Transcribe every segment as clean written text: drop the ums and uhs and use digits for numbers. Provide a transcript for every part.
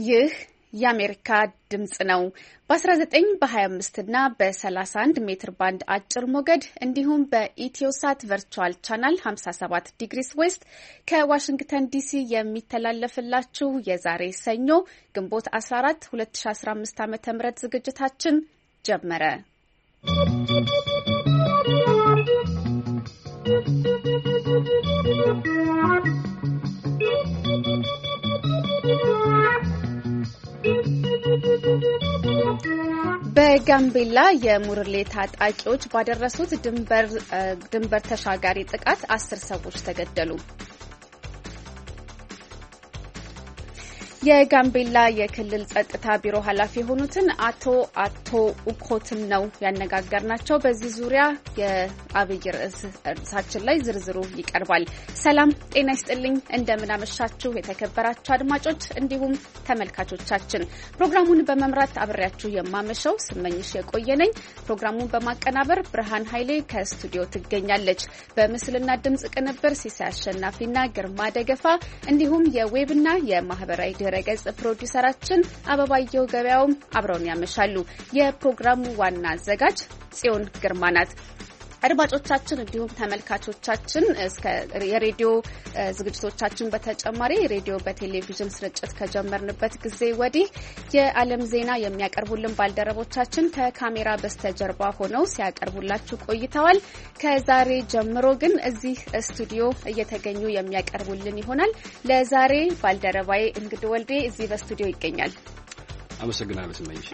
ይህ የአሜሪካ ድምጽ ነው። በ19 በ25 እና በ31 ሜትር ባንድ አጭር ሞገድ እንዲሁም በኢትዮሳት ቨርቹዋል ቻናል 57 ዲግሪስ ዌስት ከዋሽንግተን ዲሲ የሚተላለፍላችሁ የዛሬ ሰኞ ግንቦት 14 2015 ዓ.ም ዝግጅታችን ጀመረ። በጋምቤላ የሙርሌ ታጣቂዎች ባደረሱት ድንበር ተሻጋሪ ጥቃት 10 ሰዎች ተገደሉ። የጋምቤላ የክልል ጸጥታ ቢሮ ኃላፊ የሆኑትን አቶ ኡኮትን ነው ያነጋገርናቸው። በዚህ ዙሪያ የአብይ ርዕሳችን ላይ ዝርዝሩ ይቀርባል። ሰላም ጤና ይስጥልኝ፣ እንደምን አመሻችሁ የተከበራችሁ አድማጮች እንዲሁም ተመልካቾቻችን። ፕሮግራሙን በመምራት አብሬያችሁ የማመሸው ስመኝሽ የቆየነኝ። ፕሮግራሙን በማቀናበር ብርሃን ኃይሌ ከስቱዲዮ ትገኛለች። በምስልና ድምጽ ቅንብር ሲሳይ አሸናፊና ግርማ ደገፋ እንዲሁም የዌብና የማህበራዊ ገጽ ፕሮዲዩሰራችን አበባየው ገበያውም አብረውን ያመሻሉ። የፕሮግራሙ ዋና አዘጋጅ ጽዮን ግርማ ናት። አድማጮቻችን እንዲሁም ተመልካቾቻችን እስከ የሬዲዮ ዝግጅቶቻችን በተጨማሪ ሬዲዮ በቴሌቪዥን ስርጭት ከጀመርንበት ጊዜ ወዲህ የዓለም ዜና የሚያቀርቡልን ባልደረቦቻችን ከካሜራ በስተጀርባ ሆነው ሲያቀርቡላችሁ ቆይተዋል። ከዛሬ ጀምሮ ግን እዚህ ስቱዲዮ እየተገኙ የሚያቀርቡልን ይሆናል። ለዛሬ ባልደረባዬ እንግዲህ ወልዴ እዚህ በስቱዲዮ ይገኛል። አመሰግናለሁ ስመኝሽ።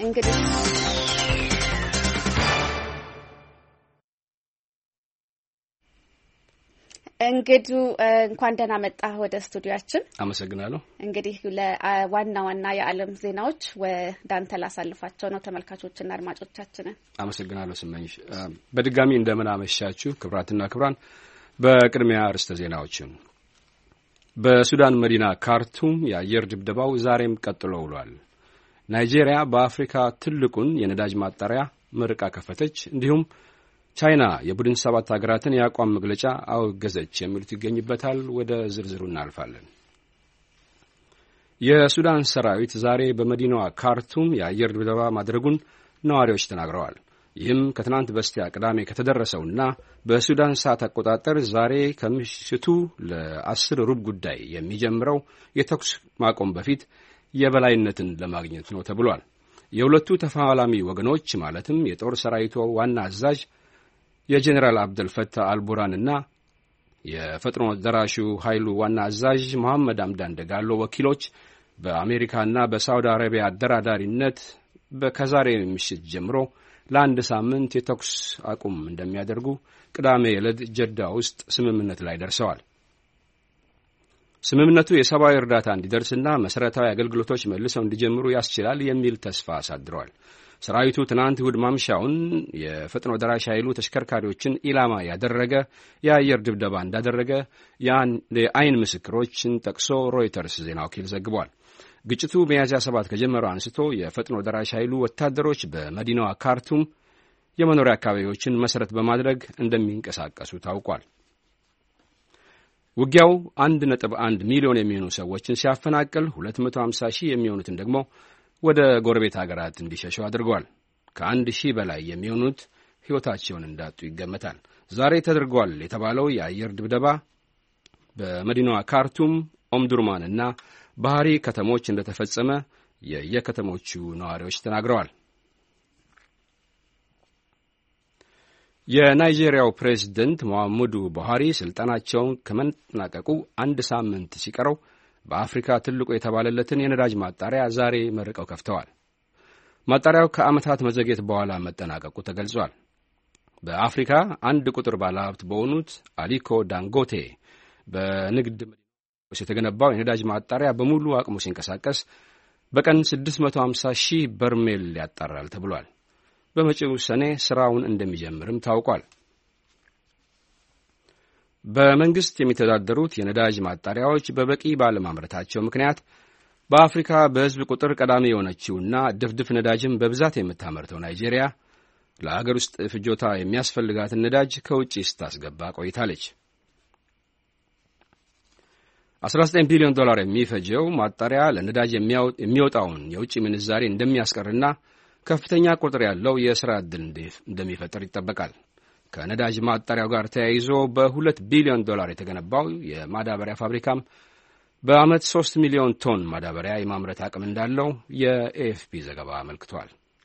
እንግዲህ እንኳን ደህና መጣህ ወደ ስቱዲዮአችን። አመሰግናለሁ። እንግዲህ ለዋና ዋና የዓለም ዜናዎች ወዳንተ ላሳልፋቸው ነው ተመልካቾችና አድማጮቻችንን። አመሰግናለሁ ስመኝሽ። በድጋሚ እንደምን አመሻችሁ ክቡራትና ክቡራን። በቅድሚያ ርዕሰ ዜናዎችን። በሱዳን መዲና ካርቱም የአየር ድብደባው ዛሬም ቀጥሎ ውሏል። ናይጄሪያ በአፍሪካ ትልቁን የነዳጅ ማጣሪያ ምርቃ ከፈተች። እንዲሁም ቻይና የቡድን 7 ሀገራትን የአቋም መግለጫ አወገዘች የሚሉት ይገኝበታል። ወደ ዝርዝሩ እናልፋለን። የሱዳን ሰራዊት ዛሬ በመዲናዋ ካርቱም የአየር ድብደባ ማድረጉን ነዋሪዎች ተናግረዋል። ይህም ከትናንት በስቲያ ቅዳሜ ከተደረሰውና በሱዳን ሰዓት አቆጣጠር ዛሬ ከምሽቱ ለ10 ሩብ ጉዳይ የሚጀምረው የተኩስ ማቆም በፊት የበላይነትን ለማግኘት ነው ተብሏል። የሁለቱ ተፋላሚ ወገኖች ማለትም የጦር ሰራዊቱ ዋና አዛዥ የጄኔራል አብደልፈታህ አልቡራንና የፈጥኖ ደራሹ ኃይሉ ዋና አዛዥ መሐመድ አምዳን ደጋሎ ወኪሎች በአሜሪካና በሳውዲ አረቢያ አደራዳሪነት ከዛሬ ምሽት ጀምሮ ለአንድ ሳምንት የተኩስ አቁም እንደሚያደርጉ ቅዳሜ ዕለት ጀዳ ውስጥ ስምምነት ላይ ደርሰዋል። ስምምነቱ የሰብአዊ እርዳታ እንዲደርስና መሠረታዊ አገልግሎቶች መልሰው እንዲጀምሩ ያስችላል የሚል ተስፋ አሳድረዋል። ሰራዊቱ ትናንት እሁድ ማምሻውን የፈጥኖ ደራሽ ኃይሉ ተሽከርካሪዎችን ኢላማ ያደረገ የአየር ድብደባ እንዳደረገ የአይን ምስክሮችን ጠቅሶ ሮይተርስ ዜና ወኪል ዘግቧል። ግጭቱ ሚያዝያ 7 ከጀመረው አንስቶ የፈጥኖ ደራሽ ኃይሉ ወታደሮች በመዲናዋ ካርቱም የመኖሪያ አካባቢዎችን መሠረት በማድረግ እንደሚንቀሳቀሱ ታውቋል። ውጊያው 1.1 ሚሊዮን የሚሆኑ ሰዎችን ሲያፈናቅል 250 ሺህ የሚሆኑትን ደግሞ ወደ ጎረቤት ሀገራት እንዲሸሹ አድርጓል። ከ1000 በላይ የሚሆኑት ሕይወታቸውን እንዳጡ ይገመታል። ዛሬ ተደርጓል የተባለው የአየር ድብደባ በመዲናዋ ካርቱም፣ ኦምዱርማን እና ባህሪ ከተሞች እንደተፈጸመ የየከተሞቹ ነዋሪዎች ተናግረዋል። የናይጄሪያው ፕሬዝደንት ሙሐመዱ ቡሃሪ ስልጣናቸውን ከመጠናቀቁ አንድ ሳምንት ሲቀረው በአፍሪካ ትልቁ የተባለለትን የነዳጅ ማጣሪያ ዛሬ መርቀው ከፍተዋል። ማጣሪያው ከዓመታት መዘግየት በኋላ መጠናቀቁ ተገልጿል። በአፍሪካ አንድ ቁጥር ባለሀብት በሆኑት አሊኮ ዳንጎቴ በንግድ ውስጥ የተገነባው የነዳጅ ማጣሪያ በሙሉ አቅሙ ሲንቀሳቀስ በቀን 650 ሺህ በርሜል ያጣራል ተብሏል። በመጪው ሰኔ ስራውን እንደሚጀምርም ታውቋል። በመንግስት የሚተዳደሩት የነዳጅ ማጣሪያዎች በበቂ ባለማምረታቸው ምክንያት በአፍሪካ በሕዝብ ቁጥር ቀዳሚ የሆነችውና ድፍድፍ ነዳጅም በብዛት የምታመርተው ናይጄሪያ ለአገር ውስጥ ፍጆታ የሚያስፈልጋትን ነዳጅ ከውጪ ስታስገባ ቆይታለች። $19 ቢሊዮን የሚፈጀው ማጣሪያ ለነዳጅ የሚወጣውን የውጭ ምንዛሬ እንደሚያስቀርና ከፍተኛ ቁጥር ያለው የሥራ ዕድል እንደሚፈጥር ይጠበቃል። ከነዳጅ ማጣሪያው ጋር ተያይዞ $2 ቢሊዮን የተገነባው የማዳበሪያ ፋብሪካም በዓመት 3 ሚሊዮን ቶን ማዳበሪያ የማምረት አቅም እንዳለው የኤኤፍፒ ዘገባ አመልክቷል።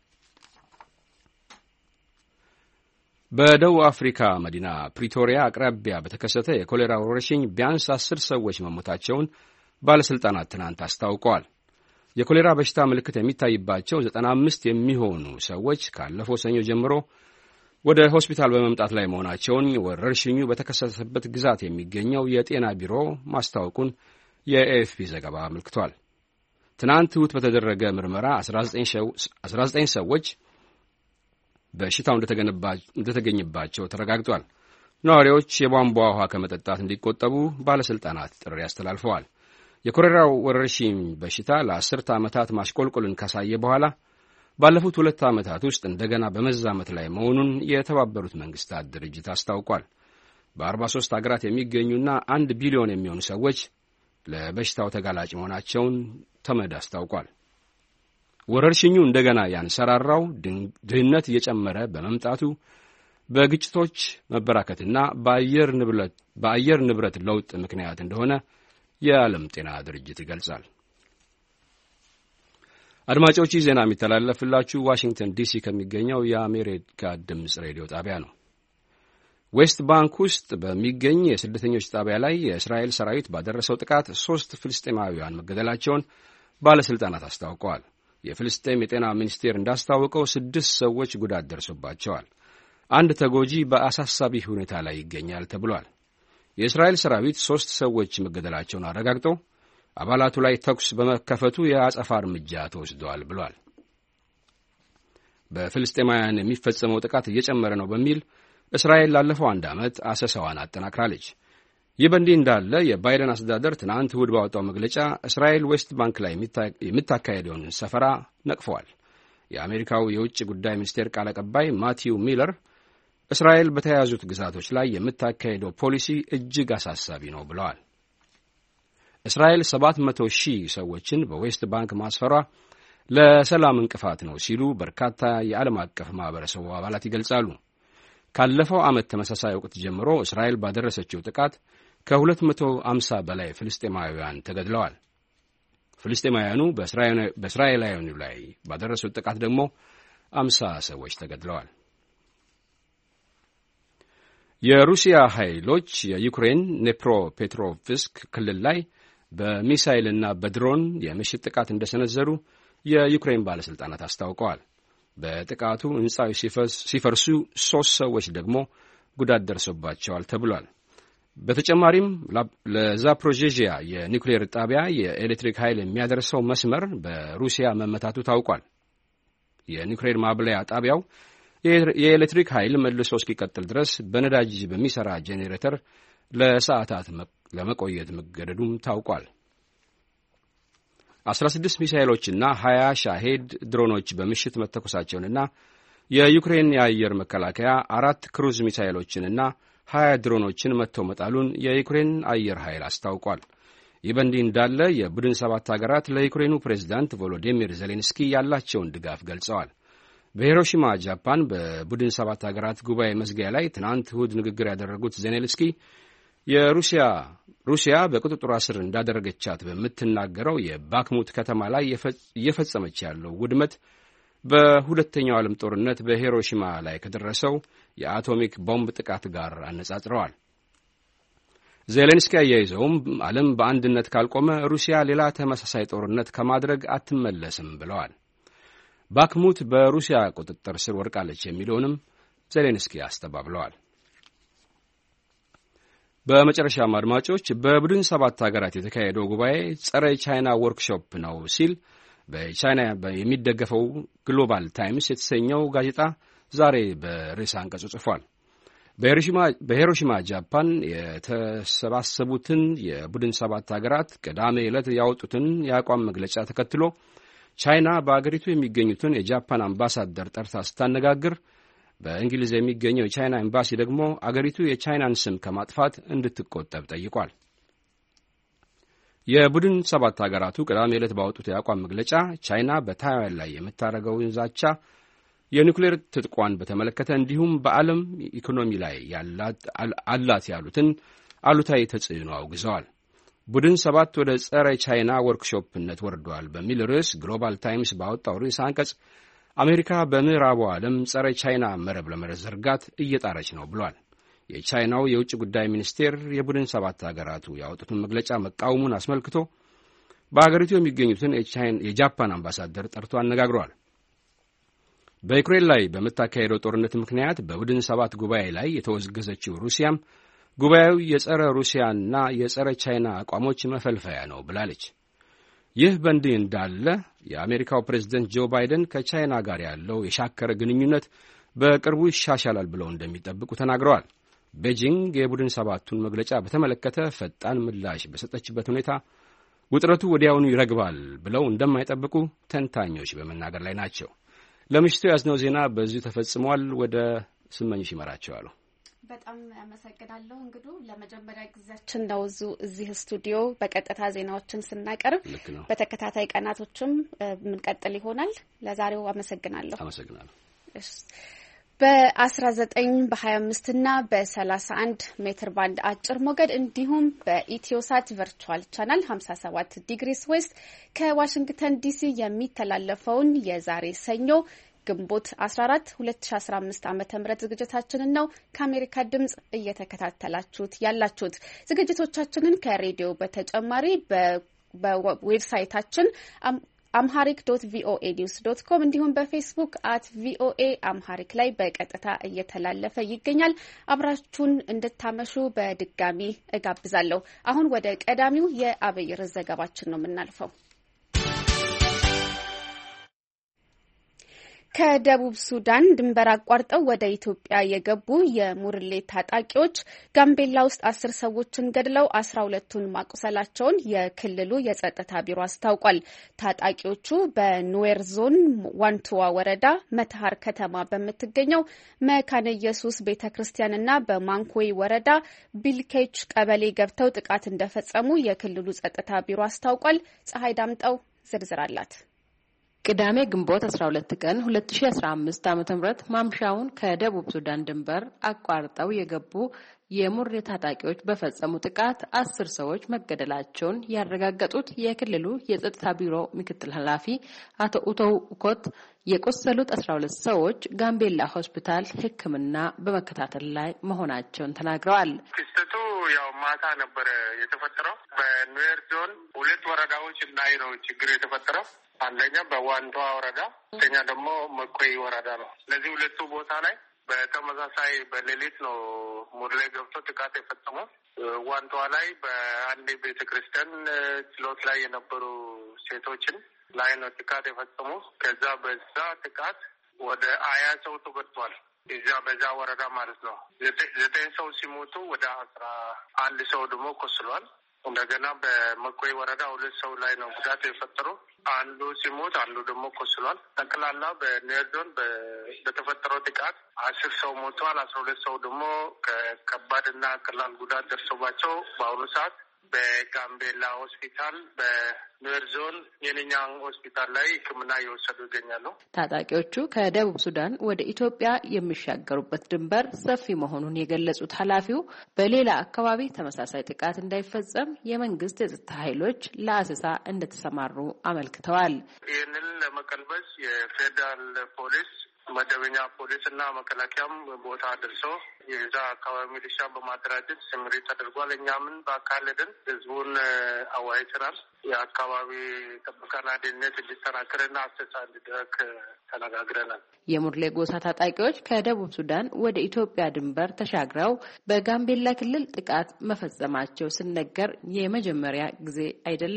በደቡብ አፍሪካ መዲና ፕሪቶሪያ አቅራቢያ በተከሰተ የኮሌራ ወረርሽኝ ቢያንስ 10 ሰዎች መሞታቸውን ባለሥልጣናት ትናንት አስታውቀዋል። የኮሌራ በሽታ ምልክት የሚታይባቸው 95 የሚሆኑ ሰዎች ካለፈው ሰኞ ጀምሮ ወደ ሆስፒታል በመምጣት ላይ መሆናቸውን ወረርሽኙ በተከሰተበት ግዛት የሚገኘው የጤና ቢሮ ማስታወቁን የኤኤፍፒ ዘገባ አመልክቷል። ትናንት እሁድ በተደረገ ምርመራ 19 ሰዎች በሽታው እንደተገኘባቸው ተረጋግጧል። ነዋሪዎች የቧንቧ ውሃ ከመጠጣት እንዲቆጠቡ ባለሥልጣናት ጥሪ አስተላልፈዋል። የኮሌራው ወረርሽኝ በሽታ ለ10 ዓመታት ማሽቆልቆልን ካሳየ በኋላ ባለፉት 2 ዓመታት ውስጥ እንደገና በመዛመት ላይ መሆኑን የተባበሩት መንግሥታት ድርጅት አስታውቋል። በ43 አገራት የሚገኙና 1 ቢሊዮን የሚሆኑ ሰዎች ለበሽታው ተጋላጭ መሆናቸውን ተመድ አስታውቋል። ወረርሽኙ እንደገና ያንሰራራው ድህነት እየጨመረ በመምጣቱ በግጭቶች መበራከትና በአየር ንብረት ለውጥ ምክንያት እንደሆነ የዓለም ጤና ድርጅት ይገልጻል። አድማጮች፣ ዜና የሚተላለፍላችሁ ዋሽንግተን ዲሲ ከሚገኘው የአሜሪካ ድምፅ ሬዲዮ ጣቢያ ነው። ዌስት ባንክ ውስጥ በሚገኝ የስደተኞች ጣቢያ ላይ የእስራኤል ሰራዊት ባደረሰው ጥቃት 3 ፍልስጤማውያን መገደላቸውን ባለሥልጣናት አስታውቀዋል። የፍልስጤም የጤና ሚኒስቴር እንዳስታወቀው 6 ሰዎች ጉዳት ደርሶባቸዋል። አንድ ተጎጂ በአሳሳቢ ሁኔታ ላይ ይገኛል ተብሏል። የእስራኤል ሰራዊት 3 ሰዎች መገደላቸውን አረጋግጦ አባላቱ ላይ ተኩስ በመከፈቱ የአጸፋ እርምጃ ተወስዷል ብሏል። በፍልስጤማውያን የሚፈጸመው ጥቃት እየጨመረ ነው በሚል እስራኤል ላለፈው 1 ዓመት አሰሳዋን አጠናክራለች። ይህ በእንዲህ እንዳለ የባይደን አስተዳደር ትናንት እሁድ ባወጣው መግለጫ እስራኤል ዌስት ባንክ ላይ የምታካሄደውን ሰፈራ ነቅፈዋል። የአሜሪካው የውጭ ጉዳይ ሚኒስቴር ቃል አቀባይ ማቲው ሚለር እስራኤል በተያያዙት ግዛቶች ላይ የምታካሄደው ፖሊሲ እጅግ አሳሳቢ ነው ብለዋል። እስራኤል 700,000 ሰዎችን በዌስት ባንክ ማስፈሯ ለሰላም እንቅፋት ነው ሲሉ በርካታ የዓለም አቀፍ ማኅበረሰቡ አባላት ይገልጻሉ። ካለፈው ዓመት ተመሳሳይ ወቅት ጀምሮ እስራኤል ባደረሰችው ጥቃት ከ250 በላይ ፍልስጤማውያን ተገድለዋል። ፍልስጤማውያኑ በእስራኤላውያኑ ላይ ባደረሱት ጥቃት ደግሞ 50 ሰዎች ተገድለዋል። የሩሲያ ኃይሎች የዩክሬን ኔፕሮፔትሮቭስክ ክልል ላይ በሚሳይልና በድሮን የምሽት ጥቃት እንደሰነዘሩ የዩክሬን ባለሥልጣናት አስታውቀዋል። በጥቃቱ ሕንፃዎች ሲፈርሱ 3 ሰዎች ደግሞ ጉዳት ደርሶባቸዋል ተብሏል። በተጨማሪም ለዛፕሮዤዥያ የኒውክሌር ጣቢያ የኤሌክትሪክ ኃይል የሚያደርሰው መስመር በሩሲያ መመታቱ ታውቋል። የኒውክሌር ማብለያ ጣቢያው የኤሌክትሪክ ኃይል መልሶ እስኪቀጥል ድረስ በነዳጅ በሚሠራ ጄኔሬተር ለሰዓታት ለመቆየት መገደዱም ታውቋል። 16 ሚሳይሎችና 20 ሻሄድ ድሮኖች በምሽት መተኮሳቸውንና የዩክሬን የአየር መከላከያ 4 ክሩዝ ሚሳይሎችንና 20 ድሮኖችን መጥተው መጣሉን የዩክሬን አየር ኃይል አስታውቋል። ይህ በእንዲህ እንዳለ የቡድን 7 አገራት ለዩክሬኑ ፕሬዝዳንት ቮሎዲሚር ዜሌንስኪ ያላቸውን ድጋፍ ገልጸዋል። በሂሮሺማ ጃፓን በቡድን 7 አገራት ጉባኤ መዝጊያ ላይ ትናንት እሁድ ንግግር ያደረጉት ዜሌንስኪ ሩሲያ በቁጥጥሯ ስር እንዳደረገቻት በምትናገረው የባክሙት ከተማ ላይ እየፈጸመች ያለው ውድመት በሁለተኛው ዓለም ጦርነት በሂሮሺማ ላይ ከደረሰው የአቶሚክ ቦምብ ጥቃት ጋር አነጻጽረዋል። ዜሌንስኪ አያይዘውም ዓለም በአንድነት ካልቆመ ሩሲያ ሌላ ተመሳሳይ ጦርነት ከማድረግ አትመለስም ብለዋል። ባክሙት በሩሲያ ቁጥጥር ስር ወድቃለች የሚለውንም ዜሌንስኪ አስተባብለዋል። በመጨረሻም አድማጮች፣ በቡድን 7 አገራት የተካሄደው ጉባኤ ጸረ ቻይና ወርክሾፕ ነው ሲል በቻይና የሚደገፈው ግሎባል ታይምስ የተሰኘው ጋዜጣ ዛሬ በርዕሰ አንቀጹ ጽፏል። በሂሮሺማ ጃፓን የተሰባሰቡትን የቡድን 7 አገራት ቅዳሜ ዕለት ያወጡትን የአቋም መግለጫ ተከትሎ ቻይና በአገሪቱ የሚገኙትን የጃፓን አምባሳደር ጠርታ ስታነጋግር፣ በእንግሊዝ የሚገኘው የቻይና ኤምባሲ ደግሞ አገሪቱ የቻይናን ስም ከማጥፋት እንድትቆጠብ ጠይቋል። የቡድን ሰባት ሀገራቱ ቅዳሜ ዕለት ባወጡት የአቋም መግለጫ ቻይና በታይዋን ላይ የምታደርገውን ዛቻ፣ የኒውክሌር ትጥቋን በተመለከተ እንዲሁም በዓለም ኢኮኖሚ ላይ አላት ያሉትን አሉታዊ ተጽዕኖ አውግዘዋል። ቡድን ሰባት ወደ ጸረ ቻይና ወርክሾፕነት ወርዷል በሚል ርዕስ ግሎባል ታይምስ ባወጣው ርዕስ አንቀጽ አሜሪካ በምዕራቡ ዓለም ጸረ ቻይና መረብ ለመዘርጋት እየጣረች ነው ብሏል። የቻይናው የውጭ ጉዳይ ሚኒስቴር የቡድን ሰባት ሀገራቱ ያወጡትን መግለጫ መቃወሙን አስመልክቶ በአገሪቱ የሚገኙትን የጃፓን አምባሳደር ጠርቶ አነጋግረዋል። በዩክሬን ላይ በምታካሄደው ጦርነት ምክንያት በቡድን ሰባት ጉባኤ ላይ የተወገዘችው ሩሲያም ጉባኤው የጸረ ሩሲያና የጸረ ቻይና አቋሞች መፈልፈያ ነው ብላለች። ይህ በእንዲህ እንዳለ የአሜሪካው ፕሬዝደንት ጆ ባይደን ከቻይና ጋር ያለው የሻከረ ግንኙነት በቅርቡ ይሻሻላል ብለው እንደሚጠብቁ ተናግረዋል። ቤጂንግ የቡድን ሰባቱን መግለጫ በተመለከተ ፈጣን ምላሽ በሰጠችበት ሁኔታ ውጥረቱ ወዲያውኑ ይረግባል ብለው እንደማይጠብቁ ተንታኞች በመናገር ላይ ናቸው። ለምሽቱ ያዝነው ዜና በዚሁ ተፈጽሟል። ወደ ስመኝሽ ይመራቸዋል። በጣም አመሰግናለሁ። እንግዲህ ለመጀመሪያ ጊዜያችን ነው እዚህ ስቱዲዮ በቀጥታ ዜናዎችን ስናቀርብ። በተከታታይ ቀናቶችም ምንቀጥል ይሆናል። ለዛሬው አመሰግናለሁ። በ19 በ25 እና በ31 ሜትር ባንድ አጭር ሞገድ እንዲሁም በኢትዮሳት ቨርቹዋል ቻናል 57 ዲግሪስ ዌስት ከዋሽንግተን ዲሲ የሚተላለፈውን የዛሬ ሰኞ ግንቦት 14 2015 ዓ.ም ዝግጅታችንን ነው ከአሜሪካ ድምጽ እየተከታተላችሁት ያላችሁት። ዝግጅቶቻችንን ከሬዲዮ በተጨማሪ በዌብሳይታችን amharic.voanews.com እንዲሁም በፌስቡክ @voa amharic ላይ በቀጥታ እየተላለፈ ይገኛል። አብራችሁን እንድታመሹ በድጋሚ እጋብዛለሁ። አሁን ወደ ቀዳሚው የአብይ ርዕስ ዘገባችን ነው የምናልፈው። ከደቡብ ሱዳን ድንበር አቋርጠው ወደ ኢትዮጵያ የገቡ የሙርሌ ታጣቂዎች ጋምቤላ ውስጥ 10 ሰዎችን ገድለው 12ቱን ማቁሰላቸውን የክልሉ የጸጥታ ቢሮ አስታውቋል። ታጣቂዎቹ በኑዌር ዞን ዋንቱዋ ወረዳ መተሃር ከተማ በምትገኘው መካነ ኢየሱስ ቤተክርስቲያንና በማንኮይ ወረዳ ቢልኬች ቀበሌ ገብተው ጥቃት እንደፈጸሙ የክልሉ ጸጥታ ቢሮ አስታውቋል። ፀሐይ ዳምጠው ዝርዝር አላት። ቅዳሜ ግንቦት 12 ቀን 2015 ዓ.ም ማምሻውን ከደቡብ ሱዳን ድንበር አቋርጠው የገቡ የሙርሌ ታጣቂዎች በፈጸሙ ጥቃት 10 ሰዎች መገደላቸውን ያረጋገጡት የክልሉ የጸጥታ ቢሮ ምክትል ኃላፊ አቶ ኡቶው ኡኮት የቆሰሉት 12 ሰዎች ጋምቤላ ሆስፒታል ሕክምና በመከታተል ላይ መሆናቸውን ተናግረዋል። ክስተቱ ያው ማታ ነበር የተፈጠረው። በኑዌር ዞን 2 ወረዳዎች ላይ ነው ችግር የተፈጠረው። አንደኛ በዋንቷ ወረዳ፣ ሁለተኛ ደግሞ መኮይ ወረዳ ነው። ስለዚህ 2ቱ ቦታ ላይ በተመሳሳይ በሌሊት ነው ሙርሌ ገብቶ ጥቃት የፈጸመው። ዋንቷ ላይ በአንድ ቤተክርስቲያን ችሎት ላይ የነበሩ ሴቶችን ላይ ነው ጥቃት የፈጸሙ። ከዛ በዛ ጥቃት ወደ 20 ሰው ተጎድቷል። በዛ ወረዳ ማለት ነው። 9 ሰው ሲሞቱ ወደ 11 ሰው ደግሞ ቆስሏል። እንደገና በመኮይ ወረዳ 2 ሰው ላይ ነው ጉዳት የፈጠሩ። አንዱ ሲሞት አንዱ ደግሞ ቆስሏል። ጠቅላላ በኑዌር ዞን በተፈጠረው ጥቃት 10 ሰው ሞተዋል። 12 ሰው ደግሞ ከባድና ቀላል ጉዳት ደርሶባቸው በአሁኑ ሰዓት በጋምቤላ ሆስፒታል በኑዌር ዞን የኛን ሆስፒታል ላይ ሕክምና እየወሰዱ ይገኛሉ። ታጣቂዎቹ ከደቡብ ሱዳን ወደ ኢትዮጵያ የሚሻገሩበት ድንበር ሰፊ መሆኑን የገለጹት ኃላፊው በሌላ አካባቢ ተመሳሳይ ጥቃት እንዳይፈጸም የመንግስት የጸጥታ ኃይሎች ለአሰሳ እንደተሰማሩ አመልክተዋል። ይህንን ለመቀልበስ የፌዴራል ፖሊስ መደበኛ ፖሊስና መከላከያም ቦታ ደርሶ የዛ አካባቢ ሚሊሻ በማደራጀት ስምሪት ተደርጓል። እኛምን በአካል ሄደን ህዝቡን አወያይተናል። የአካባቢ ጥበቃና ደህንነት እንዲጠናከርና አሰሳ እንዲደረግ ተነጋግረናል። የሙርሌ ጎሳ ታጣቂዎች ከደቡብ ሱዳን ወደ ኢትዮጵያ ድንበር ተሻግረው በጋምቤላ ክልል ጥቃት መፈጸማቸው ሲነገር የመጀመሪያ ጊዜ አይደለም።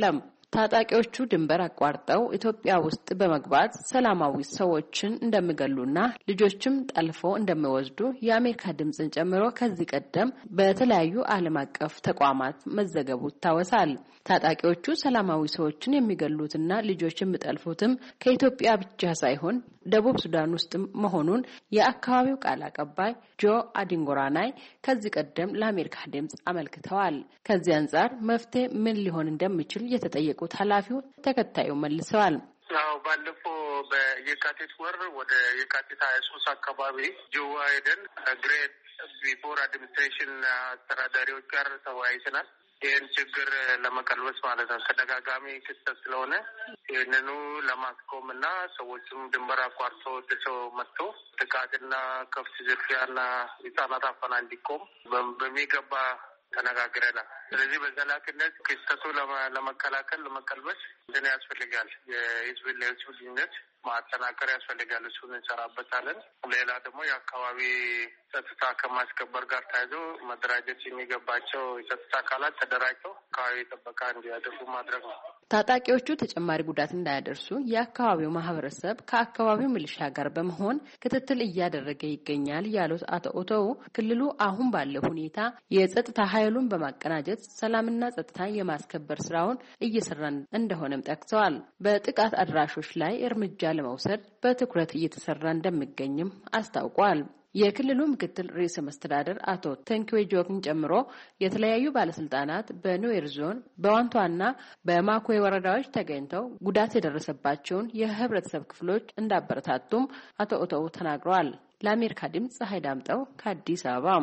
ታጣቂዎቹ ድንበር አቋርጠው ኢትዮጵያ ውስጥ በመግባት ሰላማዊ ሰዎችን እንደሚገሉና ልጆችም ጠልፈው እንደሚወስዱ የአሜሪካ ድምጽን ጨምሮ ከዚህ ቀደም በተለያዩ ዓለም አቀፍ ተቋማት መዘገቡ ይታወሳል። ታጣቂዎቹ ሰላማዊ ሰዎችን የሚገሉትና ልጆች የሚጠልፉትም ከኢትዮጵያ ብቻ ሳይሆን ደቡብ ሱዳን ውስጥ መሆኑን የአካባቢው ቃል አቀባይ ጆ አዲንጎራናይ ከዚህ ቀደም ለአሜሪካ ድምጽ አመልክተዋል። ከዚህ አንጻር መፍትሄ ምን ሊሆን እንደሚችል የተጠየቁት ኃላፊው ተከታዩ መልሰዋል። ባለፈው በየካቲት ወር ወደ የካቲት 23 አካባቢ ጅዋ ሄደን ግሬት ቢፎር አድሚኒስትሬሽን አስተዳዳሪዎች ጋር ተወያይተናል። ይህን ችግር ለመቀልበስ ማለት ነው። ተደጋጋሚ ክስተት ስለሆነ ይህንኑ ለማስቆም እና ሰዎችም ድንበር አቋርጦ ሰው መጥቶ ጥቃትና ከብት ዝርፊያና ሕጻናት አፈና እንዲቆም በሚገባ ተነጋግረናል። ስለዚህ በዘላቂነት ክስተቱ ለመከላከል ለመቀልበስ እንትን ያስፈልጋል። የህዝብ ለህዝብ ግንኙነት ማጠናከር ያስፈልጋል። እሱን እንሰራበታለን። ሌላ ደግሞ የአካባቢ ጸጥታ ከማስከበር ጋር ተያይዞ መደራጀት የሚገባቸው የጸጥታ አካላት ተደራጅተው አካባቢ ጥበቃ እንዲያደርጉ ማድረግ ነው። ታጣቂዎቹ ተጨማሪ ጉዳት እንዳያደርሱ የአካባቢው ማህበረሰብ ከአካባቢው ሚሊሻ ጋር በመሆን ክትትል እያደረገ ይገኛል ያሉት አቶ ኦቶው ክልሉ አሁን ባለው ሁኔታ የጸጥታ ኃይሉን በማቀናጀት ሰላምና ጸጥታ የማስከበር ስራውን እየሰራ እንደሆነም ጠቅሰዋል። በጥቃት አድራሾች ላይ እርምጃ ለመውሰድ በትኩረት እየተሰራ እንደሚገኝም አስታውቋል። የክልሉ ምክትል ርዕሰ መስተዳድር አቶ ተንኪዌ ጆግን ጨምሮ የተለያዩ ባለስልጣናት በኑዌር ዞን በዋንቷና በማኮይ ወረዳዎች ተገኝተው ጉዳት የደረሰባቸውን የህብረተሰብ ክፍሎች እንዳበረታቱም አቶ ኦቶው ተናግረዋል። ለአሜሪካ ድምጽ ፀሐይ ዳምጠው ከአዲስ አበባ።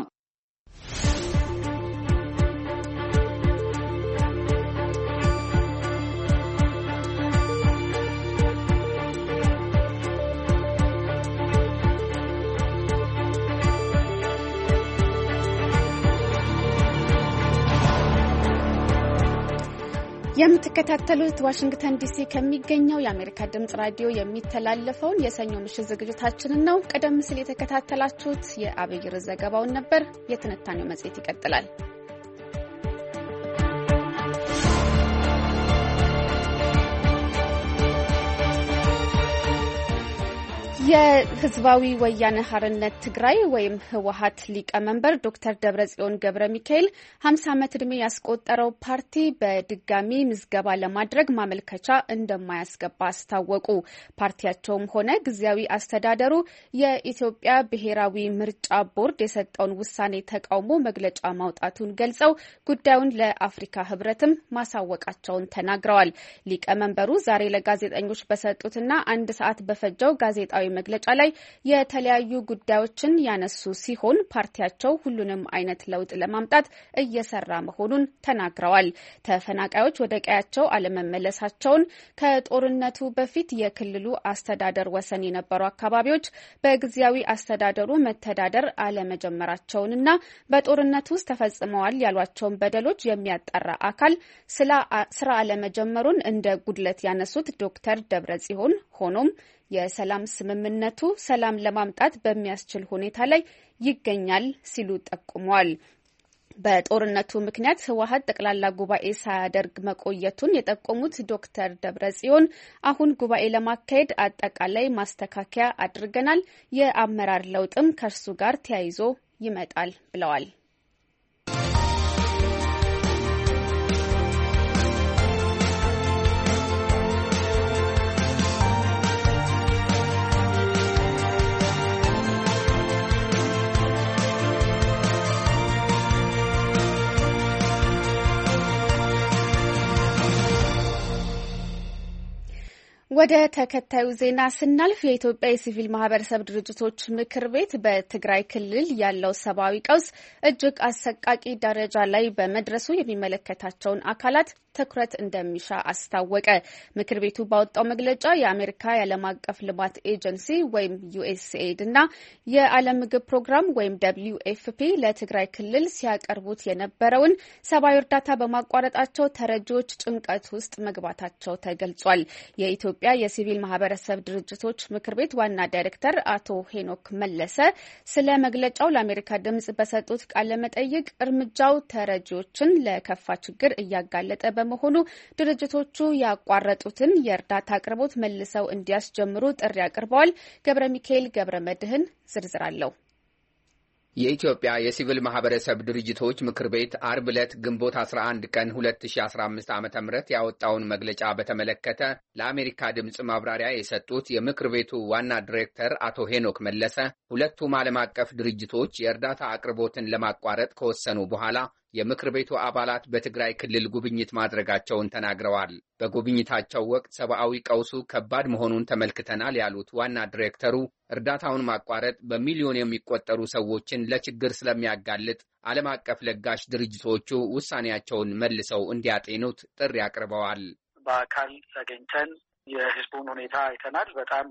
የምትከታተሉት ዋሽንግተን ዲሲ ከሚገኘው የአሜሪካ ድምጽ ራዲዮ የሚተላለፈውን የሰኞ ምሽት ዝግጅታችንን ነው። ቀደም ሲል የተከታተላችሁት የአብይር ዘገባውን ነበር። የትንታኔው መጽሔት ይቀጥላል። የህዝባዊ ወያነ ሓርነት ትግራይ ወይም ህወሓት ሊቀመንበር ዶክተር ደብረጽዮን ገብረ ሚካኤል 50 ዓመት ዕድሜ ያስቆጠረው ፓርቲ በድጋሚ ምዝገባ ለማድረግ ማመልከቻ እንደማያስገባ አስታወቁ። ፓርቲያቸውም ሆነ ጊዜያዊ አስተዳደሩ የኢትዮጵያ ብሔራዊ ምርጫ ቦርድ የሰጠውን ውሳኔ ተቃውሞ መግለጫ ማውጣቱን ገልጸው ጉዳዩን ለአፍሪካ ህብረትም ማሳወቃቸውን ተናግረዋል። ሊቀመንበሩ ዛሬ ለጋዜጠኞች በሰጡትና 1 ሰዓት በፈጀው ጋዜጣዊ መግለጫ ላይ የተለያዩ ጉዳዮችን ያነሱ ሲሆን ፓርቲያቸው ሁሉንም አይነት ለውጥ ለማምጣት እየሰራ መሆኑን ተናግረዋል። ተፈናቃዮች ወደ ቀያቸው አለመመለሳቸውን፣ ከጦርነቱ በፊት የክልሉ አስተዳደር ወሰን የነበሩ አካባቢዎች በጊዜያዊ አስተዳደሩ መተዳደር አለመጀመራቸውንና በጦርነቱ ውስጥ ተፈጽመዋል ያሏቸውን በደሎች የሚያጣራ አካል ስራ አለመጀመሩን እንደ ጉድለት ያነሱት ዶክተር ደብረጽዮን ሆኖም የሰላም ስምምነቱ ሰላም ለማምጣት በሚያስችል ሁኔታ ላይ ይገኛል ሲሉ ጠቁመዋል። በጦርነቱ ምክንያት ህወሓት ጠቅላላ ጉባኤ ሳያደርግ መቆየቱን የጠቆሙት ዶክተር ደብረጽዮን አሁን ጉባኤ ለማካሄድ አጠቃላይ ማስተካከያ አድርገናል፣ የአመራር ለውጥም ከእርሱ ጋር ተያይዞ ይመጣል ብለዋል። ወደ ተከታዩ ዜና ስናልፍ የኢትዮጵያ የሲቪል ማህበረሰብ ድርጅቶች ምክር ቤት በትግራይ ክልል ያለው ሰብአዊ ቀውስ እጅግ አሰቃቂ ደረጃ ላይ በመድረሱ የሚመለከታቸውን አካላት ትኩረት እንደሚሻ አስታወቀ። ምክር ቤቱ ባወጣው መግለጫ የአሜሪካ የዓለም አቀፍ ልማት ኤጀንሲ ወይም ዩኤስኤድ እና የዓለም ምግብ ፕሮግራም ወይም WFP ለትግራይ ክልል ሲያቀርቡት የነበረውን ሰብአዊ እርዳታ በማቋረጣቸው ተረጂዎች ጭንቀት ውስጥ መግባታቸው ተገልጿል። የኢትዮጵያ የኢትዮጵያ የሲቪል ማህበረሰብ ድርጅቶች ምክር ቤት ዋና ዳይሬክተር አቶ ሄኖክ መለሰ ስለ መግለጫው ለአሜሪካ ድምጽ በሰጡት ቃለ መጠይቅ እርምጃው ተረጂዎችን ለከፋ ችግር እያጋለጠ በመሆኑ ድርጅቶቹ ያቋረጡትን የእርዳታ አቅርቦት መልሰው እንዲያስጀምሩ ጥሪ አቅርበዋል። ገብረ ሚካኤል ገብረ መድህን ዝርዝር አለው። የኢትዮጵያ የሲቪል ማህበረሰብ ድርጅቶች ምክር ቤት አርብ ዕለት ግንቦት 11 ቀን 2015 ዓ.ም ያወጣውን መግለጫ በተመለከተ ለአሜሪካ ድምጽ ማብራሪያ የሰጡት የምክር ቤቱ ዋና ዲሬክተር አቶ ሄኖክ መለሰ ሁለቱም ዓለም አቀፍ ድርጅቶች የእርዳታ አቅርቦትን ለማቋረጥ ከወሰኑ በኋላ የምክር ቤቱ አባላት በትግራይ ክልል ጉብኝት ማድረጋቸውን ተናግረዋል። በጉብኝታቸው ወቅት ሰብአዊ ቀውሱ ከባድ መሆኑን ተመልክተናል ያሉት ዋና ዲሬክተሩ እርዳታውን ማቋረጥ በሚሊዮን የሚቆጠሩ ሰዎችን ለችግር ስለሚያጋልጥ ዓለም አቀፍ ለጋሽ ድርጅቶቹ ውሳኔያቸውን መልሰው እንዲያጤኑት ጥሪ አቅርበዋል። በአካል ተገኝተን የህዝቡን ሁኔታ አይተናል። በጣም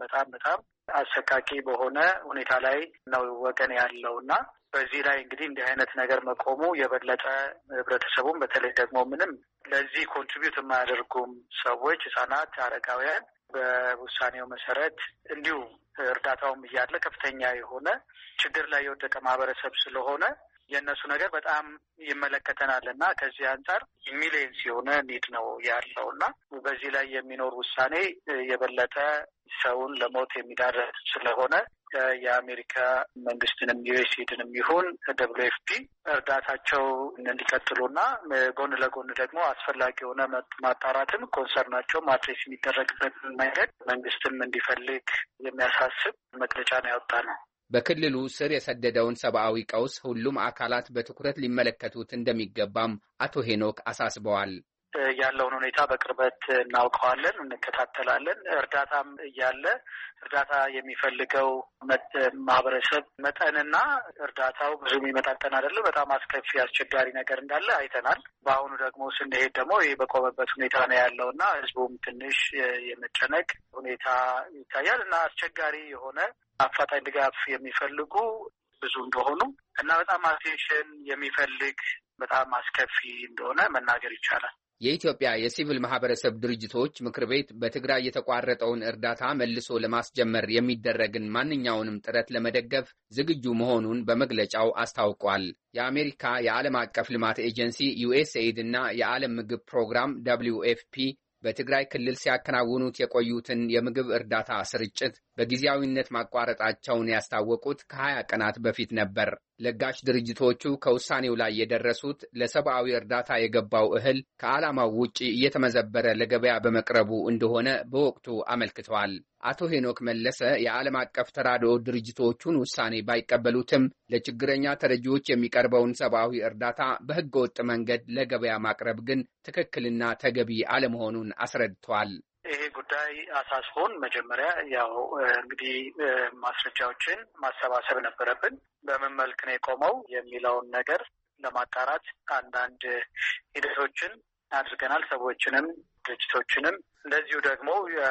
አሰቃቂ በሆነ ሁኔታ ላይ ነው ወገን ያለውና በዚህ ላይ እንግዲህ እንዲህ አይነት ነገር መቆሙ የበለጠ ህብረተሰቡን በተለይ ደግሞ ምንም ለዚህ ኮንትሪቢዩት የማያደርጉም ሰዎች፣ ህጻናት፣ አረጋውያን በውሳኔው መሰረት እንዲሁ እርዳታውም እያለ ከፍተኛ የሆነ ችግር ላይ የወደቀ ማህበረሰብ ስለሆነ የእነሱ ነገር በጣም ይመለከተናል እና ከዚህ አንጻር ሚሊየንስ የሆነ ኒድ ነው ያለው እና በዚህ ላይ የሚኖር ውሳኔ የበለጠ ሰውን ለሞት የሚዳረግ ስለሆነ የአሜሪካ መንግስትንም ዩኤስኤድንም ይሁን WFP እርዳታቸው እንዲቀጥሉና ጎን ለጎን ደግሞ አስፈላጊ የሆነ ማጣራትም ኮንሰርናቸው ማድረስ የሚደረግበት መንገድ መንግስትም እንዲፈልግ የሚያሳስብ መግለጫ ነው ያወጣነው። በክልሉ ስር የሰደደውን ሰብአዊ ቀውስ ሁሉም አካላት በትኩረት ሊመለከቱት እንደሚገባም አቶ ሄኖክ አሳስበዋል። ያለውን ሁኔታ በቅርበት እናውቀዋለን፣ እንከታተላለን። እርዳታም እያለ እርዳታ የሚፈልገው ማህበረሰብ መጠንና እርዳታው ብዙ የሚመጣጠን አይደለም። በጣም አስከፊ አስቸጋሪ ነገር እንዳለ አይተናል። በአሁኑ ደግሞ ስንሄድ ደግሞ ይህ በቆመበት ሁኔታ ነው ያለውና ህዝቡም ትንሽ የመጨነቅ ሁኔታ ይታያል እና አስቸጋሪ የሆነ አፋጣኝ ድጋፍ የሚፈልጉ ብዙ እንደሆኑ እና በጣም አቴንሽን የሚፈልግ በጣም አስከፊ እንደሆነ መናገር ይቻላል። የኢትዮጵያ የሲቪል ማህበረሰብ ድርጅቶች ምክር ቤት በትግራይ የተቋረጠውን እርዳታ መልሶ ለማስጀመር የሚደረግን ማንኛውንም ጥረት ለመደገፍ ዝግጁ መሆኑን በመግለጫው አስታውቋል። የአሜሪካ የዓለም አቀፍ ልማት ኤጀንሲ USAID እና የዓለም ምግብ ፕሮግራም WFP በትግራይ ክልል ሲያከናውኑት የቆዩትን የምግብ እርዳታ ስርጭት በጊዜያዊነት ማቋረጣቸውን ያስታወቁት ከ20 ቀናት በፊት ነበር። ለጋሽ ድርጅቶቹ ከውሳኔው ላይ የደረሱት ለሰብአዊ እርዳታ የገባው እህል ከዓላማው ውጪ እየተመዘበረ ለገበያ በመቅረቡ እንደሆነ በወቅቱ አመልክተዋል። አቶ ሄኖክ መለሰ የዓለም አቀፍ ተራድኦ ድርጅቶቹን ውሳኔ ባይቀበሉትም ለችግረኛ ተረጂዎች የሚቀርበውን ሰብአዊ እርዳታ በሕገ ወጥ መንገድ ለገበያ ማቅረብ ግን ትክክልና ተገቢ አለመሆኑን አስረድተዋል። ይሄ ጉዳይ አሳስቦን መጀመሪያ እንግዲህ ማስረጃዎችን ማሰባሰብ ነበረብን። በምን መልክ ነው የቆመው የሚለውን ነገር ለማጣራት አንዳንድ ሂደቶችን አድርገናል። ሰዎችንም ድርጅቶችንም እንደዚሁ ደግሞ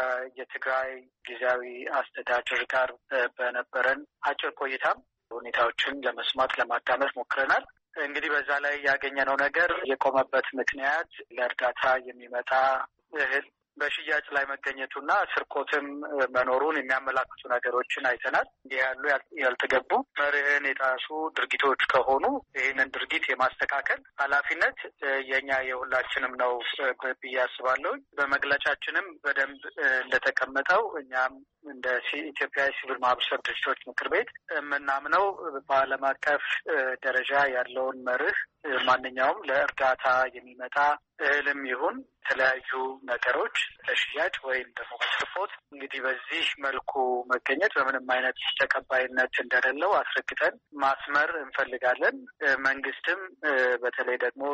የትግራይ ጊዜያዊ አስተዳደር ጋር በነበረን አጭር ቆይታም ሁኔታዎችን ለመስማት ለማዳመጥ ሞክረናል። እንግዲህ በዛ ላይ ያገኘነው ነገር የቆመበት ምክንያት ለእርዳታ የሚመጣ እህል በሽያጭ ላይ መገኘቱና ስርቆትም መኖሩን የሚያመላክቱ ነገሮችን አይተናል። እንዲህ ያሉ ያልተገቡ መርህን የጣሱ ድርጊቶች ከሆኑ ይህንን ድርጊት የማስተካከል ኃላፊነት የኛ የሁላችንም ነው ብዬ አስባለሁ። በመግለጫችንም በደንብ እንደተቀመጠው እኛም እንደ ኢትዮጵያ የሲቪል ማህበረሰብ ድርጅቶች ምክር ቤት የምናምነው በዓለም አቀፍ ደረጃ ያለውን መርህ ማንኛውም ለእርዳታ የሚመጣ እህልም ይሁን የተለያዩ ነገሮች ለሽያጭ ወይም ደግሞ በስርቆት እንግዲህ በዚህ መልኩ መገኘት በምንም አይነት ተቀባይነት እንደሌለው አስረግጠን ማስመር እንፈልጋለን። መንግስትም በተለይ ደግሞ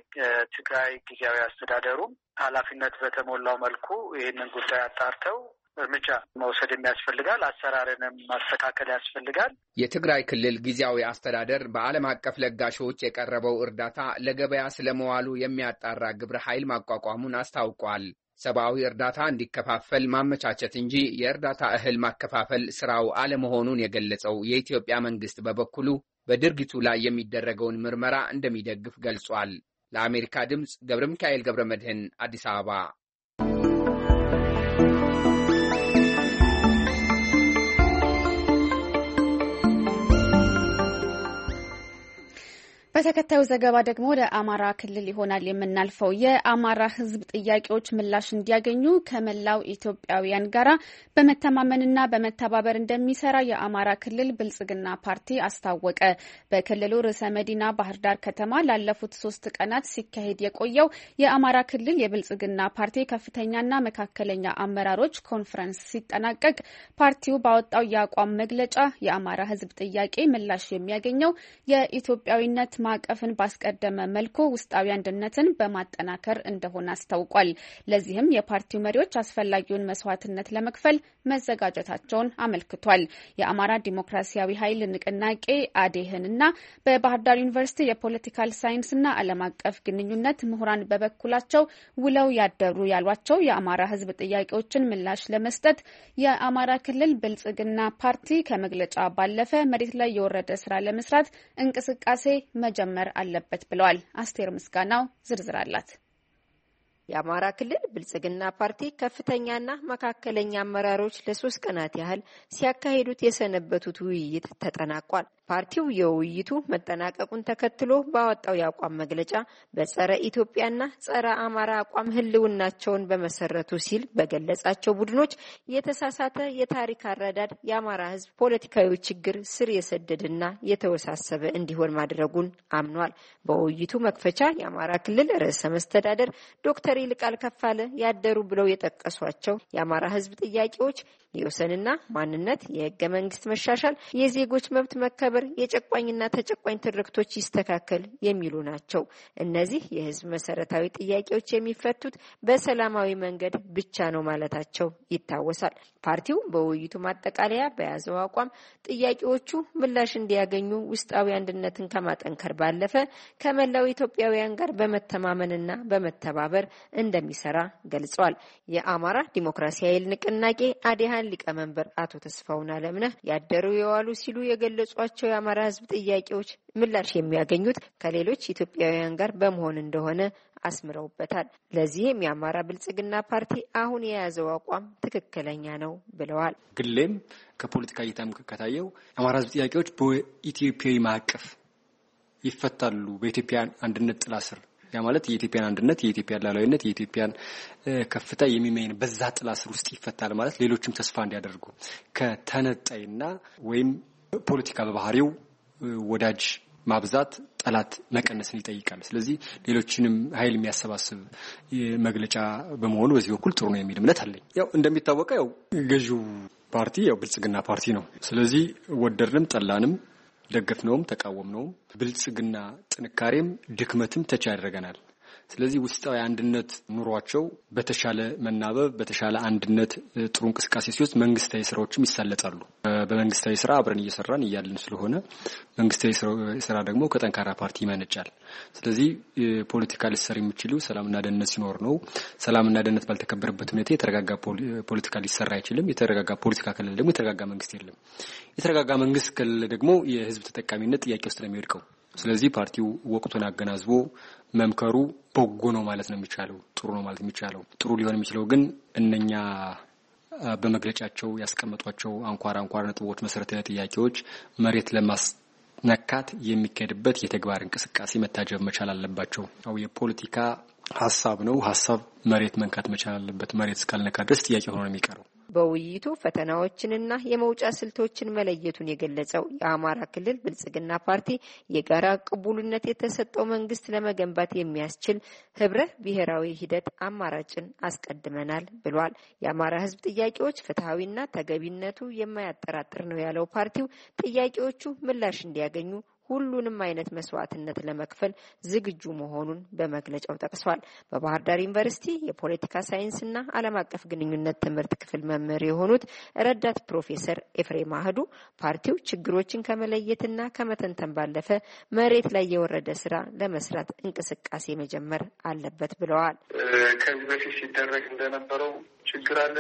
የትግራይ ጊዜያዊ አስተዳደሩ ኃላፊነት በተሞላው መልኩ ይህንን ጉዳይ አጣርተው እርምጃ መውሰድ የሚያስፈልጋል። አሰራርንም ማስተካከል ያስፈልጋል። የትግራይ ክልል ጊዜያዊ አስተዳደር በዓለም አቀፍ ለጋሾች የቀረበው እርዳታ ለገበያ ስለመዋሉ የሚያጣራ ግብረ ኃይል ማቋቋሙን አስታውቋል። ሰብአዊ እርዳታ እንዲከፋፈል ማመቻቸት እንጂ የእርዳታ እህል ማከፋፈል ስራው አለመሆኑን የገለጸው የኢትዮጵያ መንግስት በበኩሉ በድርጊቱ ላይ የሚደረገውን ምርመራ እንደሚደግፍ ገልጿል። ለአሜሪካ ድምፅ ገብረ ሚካኤል ገብረ መድህን አዲስ አበባ። በተከታዩ ዘገባ ደግሞ ወደ አማራ ክልል ይሆናል የምናልፈው። የአማራ ሕዝብ ጥያቄዎች ምላሽ እንዲያገኙ ከመላው ኢትዮጵያውያን ጋራ በመተማመንና በመተባበር እንደሚሰራ የአማራ ክልል ብልጽግና ፓርቲ አስታወቀ። በክልሉ ርዕሰ መዲና ባህር ዳር ከተማ ላለፉት 3 ቀናት ሲካሄድ የቆየው የአማራ ክልል የብልጽግና ፓርቲ ከፍተኛና መካከለኛ አመራሮች ኮንፈረንስ ሲጠናቀቅ ፓርቲው ባወጣው የአቋም መግለጫ የአማራ ሕዝብ ጥያቄ ምላሽ የሚያገኘው የኢትዮጵያዊነት ማዕቀፍን ባስቀደመ መልኩ ውስጣዊ አንድነትን በማጠናከር እንደሆነ አስታውቋል። ለዚህም የፓርቲው መሪዎች አስፈላጊውን መስዋዕትነት ለመክፈል መዘጋጀታቸውን አመልክቷል። የአማራ ዲሞክራሲያዊ ኃይል ንቅናቄ አዴህንና በባህር ዳር ዩኒቨርሲቲ የፖለቲካል ሳይንስና ዓለም አቀፍ ግንኙነት ምሁራን በበኩላቸው ውለው ያደሩ ያሏቸው የአማራ ሕዝብ ጥያቄዎችን ምላሽ ለመስጠት የአማራ ክልል ብልጽግና ፓርቲ ከመግለጫ ባለፈ መሬት ላይ የወረደ ስራ ለመስራት እንቅስቃሴ መጀመር አለበት ብለዋል። አስቴር ምስጋናው ዝርዝር አላት። የአማራ ክልል ብልጽግና ፓርቲ ከፍተኛና መካከለኛ አመራሮች ለ3 ቀናት ያህል ሲያካሂዱት የሰነበቱት ውይይት ተጠናቋል። ፓርቲው የውይይቱ መጠናቀቁን ተከትሎ ባወጣው የአቋም መግለጫ በጸረ ኢትዮጵያና ጸረ አማራ አቋም ህልውናቸውን በመሰረቱ ሲል በገለጻቸው ቡድኖች የተሳሳተ የታሪክ አረዳድ የአማራ ህዝብ ፖለቲካዊ ችግር ስር የሰደደና የተወሳሰበ እንዲሆን ማድረጉን አምኗል። በውይይቱ መክፈቻ የአማራ ክልል ርዕሰ መስተዳደር ዶክተር ይልቃል ከፋለ ያደሩ ብለው የጠቀሷቸው የአማራ ህዝብ ጥያቄዎች የወሰንና ማንነት፣ የህገ መንግስት መሻሻል፣ የዜጎች መብት መከበር፣ የጨቋኝና ተጨቋኝ ትርክቶች ይስተካከል የሚሉ ናቸው። እነዚህ የህዝብ መሰረታዊ ጥያቄዎች የሚፈቱት በሰላማዊ መንገድ ብቻ ነው ማለታቸው ይታወሳል። ፓርቲው በውይይቱ ማጠቃለያ በያዘው አቋም ጥያቄዎቹ ምላሽ እንዲያገኙ ውስጣዊ አንድነትን ከማጠንከር ባለፈ ከመላው ኢትዮጵያውያን ጋር በመተማመንና በመተባበር እንደሚሰራ ገልጿል። የአማራ ዲሞክራሲያዊ ኃይል ንቅናቄ አዴሃን ሊቀመንበር አቶ ተስፋውን አለምነህ ያደሩ የዋሉ ሲሉ የገለጿቸው የአማራ ህዝብ ጥያቄዎች ምላሽ የሚያገኙት ከሌሎች ኢትዮጵያውያን ጋር በመሆን እንደሆነ አስምረውበታል። ለዚህም የአማራ ብልጽግና ፓርቲ አሁን የያዘው አቋም ትክክለኛ ነው ብለዋል። ግሌም ከፖለቲካ እይታም ከታየው የአማራ ህዝብ ጥያቄዎች በኢትዮጵያዊ ማዕቀፍ ይፈታሉ፣ በኢትዮጵያ አንድነት ጥላ ስር ያ ማለት የኢትዮጵያን አንድነት፣ የኢትዮጵያን ሉዓላዊነት፣ የኢትዮጵያን ከፍታ የሚመኝ በዛ ጥላ ስር ውስጥ ይፈታል ማለት ሌሎችም ተስፋ እንዲያደርጉ ከተነጣይና ወይም ፖለቲካ በባህሪው ወዳጅ ማብዛት ጠላት መቀነስን ይጠይቃል። ስለዚህ ሌሎችንም ኃይል የሚያሰባስብ መግለጫ በመሆኑ በዚህ በኩል ጥሩ ነው የሚል እምነት አለኝ። ያው እንደሚታወቀው ያው ገዢው ፓርቲ ያው ብልጽግና ፓርቲ ነው። ስለዚህ ወደድንም ጠላንም ደገፍነውም ተቃወምነውም ብልጽግና ጥንካሬም ድክመትም ተቻ ያደርገናል። ስለዚህ ውስጣዊ አንድነት ኑሯቸው በተሻለ መናበብ በተሻለ አንድነት ጥሩ እንቅስቃሴ ሲወስድ መንግስታዊ ስራዎችም ይሳለጣሉ። በመንግስታዊ ስራ አብረን እየሰራን እያልን ስለሆነ መንግስታዊ ስራ ደግሞ ከጠንካራ ፓርቲ ይመነጫል። ስለዚህ ፖለቲካ ሊሰራ የሚችለው ሰላምና ደህንነት ሲኖር ነው። ሰላምና ደህንነት ባልተከበረበት ሁኔታ የተረጋጋ ፖለቲካ ሊሰራ አይችልም። የተረጋጋ ፖለቲካ ከሌለ ደግሞ የተረጋጋ መንግስት የለም። የተረጋጋ መንግስት ከሌለ ደግሞ የህዝብ ተጠቃሚነት ጥያቄ ውስጥ ነው የሚወድቀው። ስለዚህ ፓርቲው ወቅቱን አገናዝቦ መምከሩ በጎ ነው ማለት ነው የሚቻለው፣ ጥሩ ነው ማለት የሚቻለው። ጥሩ ሊሆን የሚችለው ግን እነኛ በመግለጫቸው ያስቀመጧቸው አንኳር ነጥቦች መሰረታዊ ጥያቄዎች መሬት ለማስነካት የሚካሄድበት የተግባር እንቅስቃሴ መታጀብ መቻል አለባቸው። አው የፖለቲካ ሐሳብ ነው። ሐሳብ መሬት መንካት መቻል አለበት። መሬት እስካልነካ ድረስ ጥያቄ ሆኖ ነው የሚቀረው። በውይይቱ ፈተናዎችንና የመውጫ ስልቶችን መለየቱን የገለጸው የአማራ ክልል ብልጽግና ፓርቲ የጋራ ቅቡልነት የተሰጠው መንግስት ለመገንባት የሚያስችል ህብረ ብሔራዊ ሂደት አማራጭን አስቀድመናል ብሏል። የአማራ ህዝብ ጥያቄዎች ፍትሐዊና ተገቢነቱ የማያጠራጥር ነው ያለው ፓርቲው ጥያቄዎቹ ምላሽ እንዲያገኙ ሁሉንም አይነት መስዋዕትነት ለመክፈል ዝግጁ መሆኑን በመግለጫው ጠቅሷል። በባህር ዳር ዩኒቨርሲቲ የፖለቲካ ሳይንስና ዓለም አቀፍ ግንኙነት ትምህርት ክፍል መምህር የሆኑት ረዳት ፕሮፌሰር ኤፍሬም አህዱ ፓርቲው ችግሮችን ከመለየትና ከመተንተን ባለፈ መሬት ላይ የወረደ ስራ ለመስራት እንቅስቃሴ መጀመር አለበት ብለዋል። ከዚህ በፊት ሲደረግ እንደነበረው ችግር አለ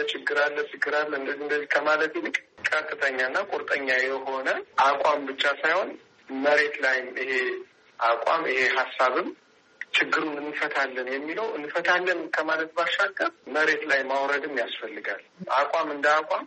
እንደዚህ ከማለት ይልቅ ቀጥተኛና ቁርጠኛ የሆነ አቋም ብቻ ሳይሆን መሬት ላይ ይሄ አቋም ይሄ ሀሳብም ችግሩን እንፈታለን ከማለት ባሻገር መሬት ላይ ማውረድም ያስፈልጋል። አቋም እንደ አቋም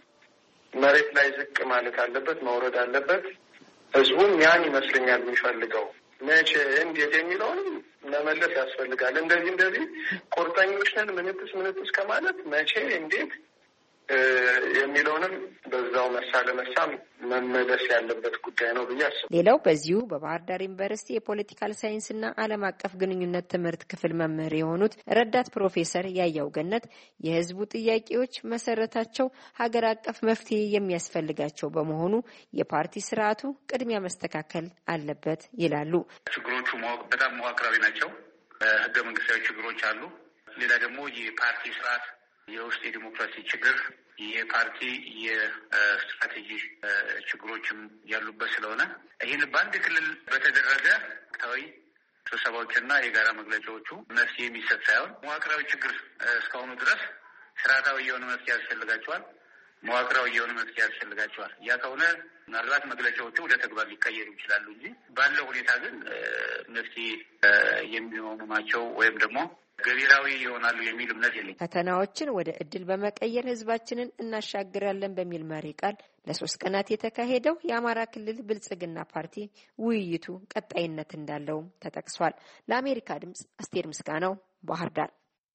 መሬት ላይ ዝቅ ማለት አለበት፣ መውረድ አለበት። ህዝቡም ያን ይመስለኛል የሚፈልገው። መቼ እንዴት የሚለውን መመለስ ያስፈልጋል። እንደዚህ ቁርጠኞች ነን ምንጥስ ከማለት መቼ እንዴት የሚለውንም በዛው መሳ መመለስ ያለበት ጉዳይ ነው ብዬ አስባለሁ። ሌላው በዚሁ በባህር ዳር ዩኒቨርሲቲ የፖለቲካል ሳይንስና ዓለም አቀፍ ግንኙነት ትምህርት ክፍል መምህር የሆኑት ረዳት ፕሮፌሰር ያያው ገነት የህዝቡ ጥያቄዎች መሰረታቸው ሀገር አቀፍ መፍትሄ የሚያስፈልጋቸው በመሆኑ የፓርቲ ስርዓቱ ቅድሚያ መስተካከል አለበት ይላሉ። ችግሮቹ በጣም መዋቅራዊ ናቸው። ህገ መንግስታዊ ችግሮች አሉ። ሌላ ደግሞ የፓርቲ ስርዓት የውስጥ የዲሞክራሲ ችግር የፓርቲ የስትራቴጂ ችግሮችም ያሉበት ስለሆነ ይህን በአንድ ክልል በተደረገ ወቅታዊ ስብሰባዎችና የጋራ መግለጫዎቹ መፍትሄ የሚሰጥ ሳይሆን መዋቅራዊ ችግር እስካሁኑ ድረስ ስርዓታዊ የሆነ መፍትሄ ያስፈልጋቸዋል፣ መዋቅራዊ የሆነ መፍትሄ ያስፈልጋቸዋል። ያ ከሆነ ምናልባት መግለጫዎቹ ወደ ተግባር ሊቀየሩ ይችላሉ እንጂ ባለው ሁኔታ ግን መፍትሄ የሚሆኑ ናቸው ወይም ደግሞ ገቢራዊ ይሆናሉ የሚል እምነት የለኝም። ፈተናዎችን ወደ እድል በመቀየር ህዝባችንን እናሻግራለን በሚል መሪ ቃል ለ3 ቀናት የተካሄደው የአማራ ክልል ብልጽግና ፓርቲ ውይይቱ ቀጣይነት እንዳለውም ተጠቅሷል። ለአሜሪካ ድምጽ አስቴር ምስጋናው ባህር ዳር።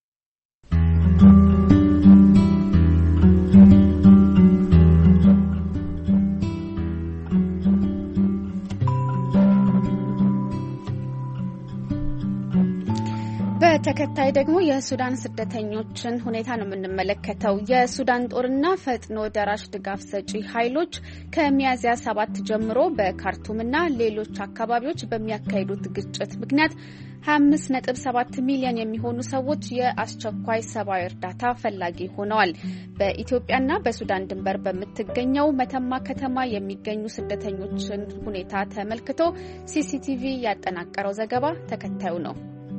ተከታይ ደግሞ የሱዳን ስደተኞችን ሁኔታ ነው የምንመለከተው። የሱዳን ጦርና ፈጥኖ ደራሽ ድጋፍ ሰጪ ኃይሎች ከሚያዝያ 7 ጀምሮ በካርቱምና ሌሎች አካባቢዎች በሚያካሂዱት ግጭት ምክንያት 25.7 ሚሊዮን የሚሆኑ ሰዎች የአስቸኳይ ሰብአዊ እርዳታ ፈላጊ ሆነዋል። በኢትዮጵያና በሱዳን ድንበር በምትገኘው መተማ ከተማ የሚገኙ ስደተኞችን ሁኔታ ተመልክቶ ሲሲቲቪ ያጠናቀረው ዘገባ ተከታዩ ነው።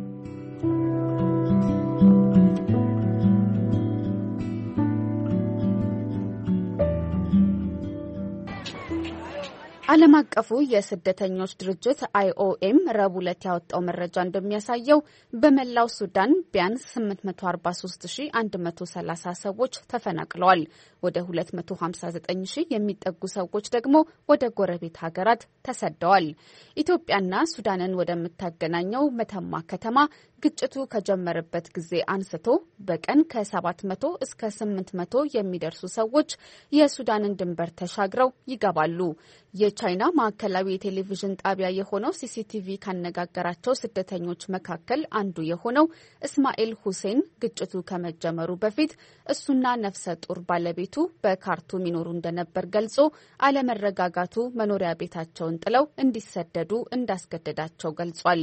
ዓለም አቀፉ የስደተኞች ድርጅት IOM ረቡዕ ዕለት ያወጣው መረጃ እንደሚያሳየው በመላው ሱዳን ቢያንስ 843130 ሰዎች ተፈናቅለዋል። ወደ 259000 የሚጠጉ ሰዎች ደግሞ ወደ ጎረቤት ሀገራት ተሰደዋል። ኢትዮጵያና ሱዳንን ወደምታገናኘው መተማ ከተማ ግጭቱ ከጀመረበት ጊዜ አንስቶ በቀን ከ700 እስከ 800 የሚደርሱ ሰዎች የሱዳንን ድንበር ተሻግረው ይገባሉ። የቻይና ማዕከላዊ የቴሌቪዥን ጣቢያ የሆነው ሲሲቲቪ ካነጋገራቸው ስደተኞች መካከል አንዱ የሆነው እስማኤል ሁሴን ግጭቱ ከመጀመሩ በፊት እሱና ነፍሰ ጡር ባለቤቱ በካርቱም ይኖሩ እንደነበር ገልጾ አለመረጋጋቱ መኖሪያ ቤታቸውን ጥለው እንዲሰደዱ እንዳስገደዳቸው ገልጿል።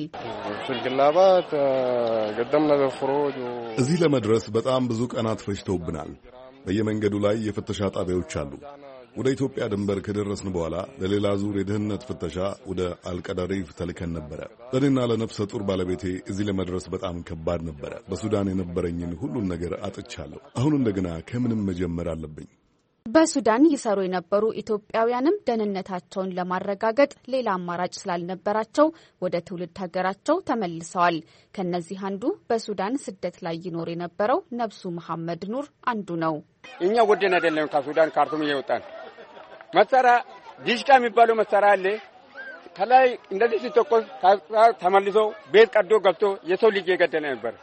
እዚህ ለመድረስ በጣም ብዙ ቀናት ፈጅተውብናል። በየመንገዱ ላይ የፍተሻ ጣቢያዎች አሉ። ወደ ኢትዮጵያ ድንበር ከደረስን በኋላ ለሌላ ዙር የደህንነት ፍተሻ ወደ አልቀዳሪፍ ተልከን ነበረ። ለእኔና ለነፍሰ ጡር ባለቤቴ እዚህ ለመድረስ በጣም ከባድ ነበረ። በሱዳን የነበረኝን ሁሉን ነገር አጥቻለሁ። አሁን እንደገና ከምንም መጀመር አለብኝ። በሱዳን ይሰሩ የነበሩ ኢትዮጵያውያንም ደህንነታቸውን ለማረጋገጥ ሌላ አማራጭ ስላልነበራቸው ወደ ትውልድ ሀገራቸው ተመልሰዋል። ከነዚህ አንዱ በሱዳን ስደት ላይ ይኖር የነበረው ነብሱ መሐመድ ኑር አንዱ ነው። እኛ ወደን አይደለም ከሱዳን ካርቱም እየወጣን መሳሪያ ዲሽቃ የሚባለው መሳሪያ አለ። ከላይ እንደዚህ ሲተኮስ ተመልሶ ቤት ቀዶ ገብቶ የሰው ልጅ የገደለ ነበር።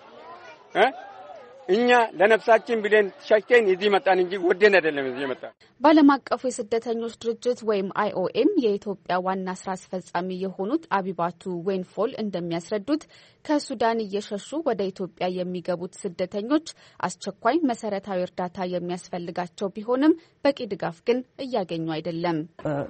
እኛ ለነፍሳችን ብለን ሸሽተን እዚህ መጣን እንጂ ወደን አይደለም እዚህ መጣን። በዓለም አቀፉ የስደተኞች ድርጅት ወይም IOM የኢትዮጵያ ዋና ስራ አስፈጻሚ የሆኑት አቢባቱ ዌንፎል እንደሚያስረዱት ከሱዳን እየሸሹ ወደ ኢትዮጵያ የሚገቡት ስደተኞች አስቸኳይ መሰረታዊ እርዳታ የሚያስፈልጋቸው ቢሆንም በቂ ድጋፍ ግን እያገኙ አይደለም።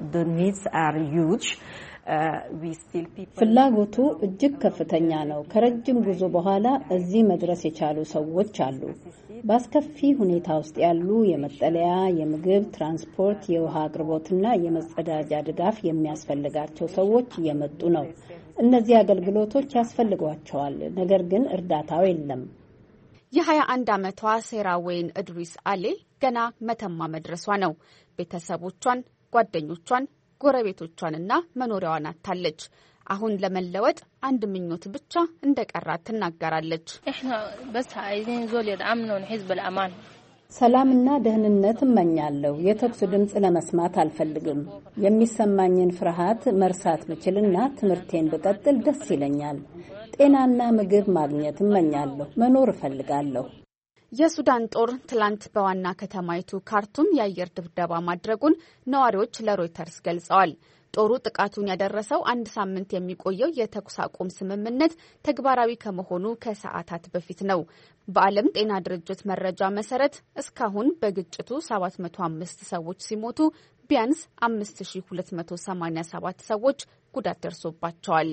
ፍላጎቱ እጅግ ከፍተኛ ነው። ከረጅም ጉዞ በኋላ እዚህ መድረስ የቻሉ ሰዎች አሉ። በአስከፊ ሁኔታ ውስጥ ያሉ የመጠለያ፣ የምግብ፣ ትራንስፖርት፣ የውሃ አቅርቦትና የመጸዳጃ ድጋፍ የሚያስፈልጋቸው ሰዎች እየመጡ ነው። እነዚህ አገልግሎቶች ያስፈልጓቸዋል። ነገር ግን እርዳታው የለም። የ21 ዓመቷ ሴራ ወይን እድሪስ አሌ ገና መተማ መድረሷ ነው። ቤተሰቦቿን፣ ጓደኞቿን፣ ጎረቤቶቿንና መኖሪያዋን አታለች። አሁን ለመለወጥ አንድ ምኞት ብቻ እንደቀራት ትናገራለች። ሰላምና ደህንነት እመኛለሁ። የተኩስ ድምፅ ለመስማት አልፈልግም። የሚሰማኝን ፍርሃት መርሳት ብችልና ትምህርቴን ብቀጥል ደስ ይለኛል። ጤናና ምግብ ማግኘት እመኛለሁ። መኖር እፈልጋለሁ። የሱዳን ጦር ትላንት በዋና ከተማይቱ ካርቱም የአየር ድብደባ ማድረጉን ነዋሪዎች ለሮይተርስ ገልጸዋል። ጦሩ ጥቃቱን ያደረሰው አንድ ሳምንት የሚቆየው የተኩስ አቁም ስምምነት ተግባራዊ ከመሆኑ ከሰዓታት በፊት ነው። በዓለም ጤና ድርጅት መረጃ መሰረት እስካሁን በግጭቱ 705 ሰዎች ሲሞቱ ቢያንስ 5287 ሰዎች ጉዳት ደርሶባቸዋል።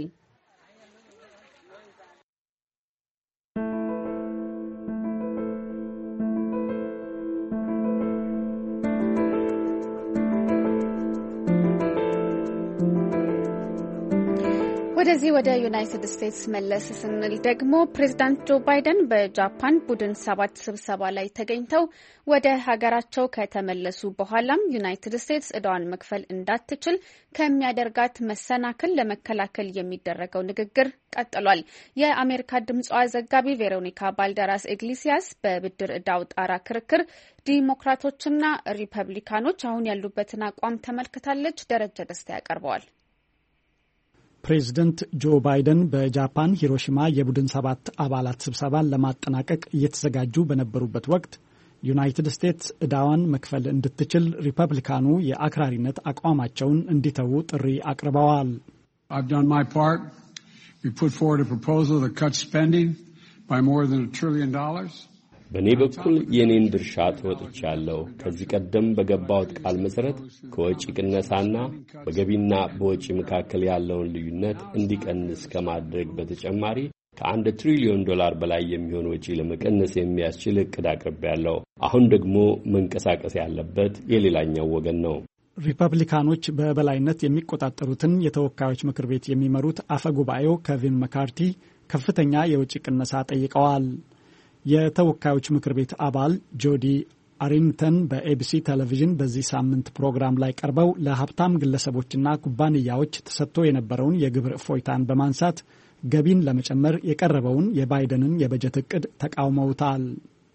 ወደዚህ ወደ ዩናይትድ ስቴትስ መለስ ስንል ደግሞ ፕሬዚዳንት ጆ ባይደን በጃፓን ቡድን 7 ስብሰባ ላይ ተገኝተው ወደ ሀገራቸው ከተመለሱ በኋላም ዩናይትድ ስቴትስ ዕዳዋን መክፈል እንዳትችል ከሚያደርጋት መሰናክል ለመከላከል የሚደረገው ንግግር ቀጥሏል። የአሜሪካ ድምጿ ዘጋቢ ቬሮኒካ ባልደራስ ኢግሊሲያስ በብድር ዕዳው ጣራ ክርክር ዲሞክራቶችና ሪፐብሊካኖች አሁን ያሉበትን አቋም ተመልክታለች። ደረጃ ደስታ ያቀርበዋል። ፕሬዚደንት ጆ ባይደን በጃፓን ሂሮሺማ የቡድን 7 አባላት ስብሰባን ለማጠናቀቅ እየተዘጋጁ በነበሩበት ወቅት ዩናይትድ ስቴትስ ዕዳዋን መክፈል እንድትችል ሪፐብሊካኑ የአክራሪነት አቋማቸውን እንዲተዉ ጥሪ አቅርበዋል። I've done my part. We put forward a proposal that cuts spending by more than $1 trillion. በእኔ በኩል የኔን ድርሻ ተወጥቻለሁ። ከዚህ ቀደም በገባሁት ቃል መሰረት ከወጪ ቅነሳና በገቢና በወጪ መካከል ያለውን ልዩነት እንዲቀንስ ከማድረግ በተጨማሪ ከ$1 ትሪሊዮን በላይ የሚሆን ወጪ ለመቀነስ የሚያስችል እቅድ አቅርቤያለሁ። አሁን ደግሞ መንቀሳቀስ ያለበት የሌላኛው ወገን ነው። ሪፐብሊካኖች በበላይነት የሚቆጣጠሩትን የተወካዮች ምክር ቤት የሚመሩት አፈጉባኤው ኬቪን መካርቲ ከፍተኛ የወጪ ቅነሳ ጠይቀዋል። የተወካዮች ምክር ቤት አባል ጆዲ አሪንግተን በኤቢሲ ቴሌቪዥን በዚህ ሳምንት ፕሮግራም ላይ ቀርበው ለሀብታም ግለሰቦችና ኩባንያዎች ተሰጥቶ የነበረውን የግብር እፎይታን በማንሳት ገቢን ለመጨመር የቀረበውን የባይደንን የበጀት እቅድ ተቃውመውታል።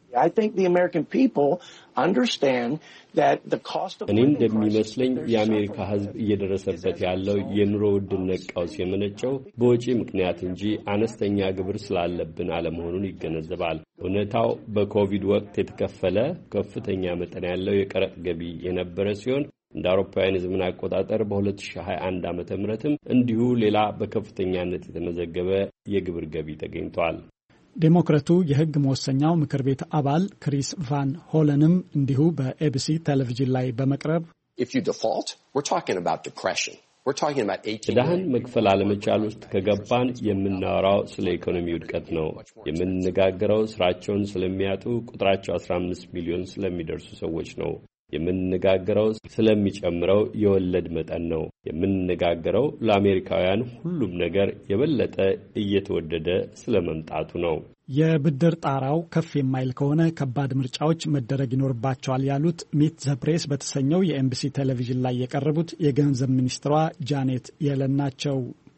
እኔ እንደሚመስለኝ የአሜሪካ ሕዝብ እየደረሰበት ያለው የኑሮ ውድነት ቀውስ የመነጨው በወጪ ምክንያት እንጂ አነስተኛ ግብር ስላለብን አለመሆኑን ይገነዘባል። እውነታው በኮቪድ ወቅት የተከፈለ ከፍተኛ መጠን ያለው የቀረጥ ገቢ የነበረ ሲሆን እንደ አውሮፓውያን የዘመን አቆጣጠር በ2021 ዓ.ም እንዲሁ ሌላ በከፍተኛነት የተመዘገበ የግብር ገቢ ተገኝቷል። ዴሞክራቱ የሕግ መወሰኛው ምክር ቤት አባል ክሪስ ቫን ሆለንም እንዲሁ በኤቢሲ ቴሌቪዥን ላይ በመቅረብ ዕዳህን መክፈል አለመቻል ውስጥ ከገባን የምናወራው ስለ ኢኮኖሚ ውድቀት ነው። የምንነጋገረው ስራቸውን ስለሚያጡ ቁጥራቸው 15 ሚሊዮን ስለሚደርሱ ሰዎች ነው። የምንነጋገረው ስለሚጨምረው የወለድ መጠን ነው። የምንነጋገረው ለአሜሪካውያን ሁሉም ነገር የበለጠ እየተወደደ ስለመምጣቱ ነው። የብድር ጣራው ከፍ የማይል ከሆነ ከባድ ምርጫዎች መደረግ ይኖርባቸዋል ያሉት ሚት ዘ ፕሬስ በተሰኘው የኤምቢሲ ቴሌቪዥን ላይ የቀረቡት የገንዘብ ሚኒስትሯ ጃኔት የለን ናቸው።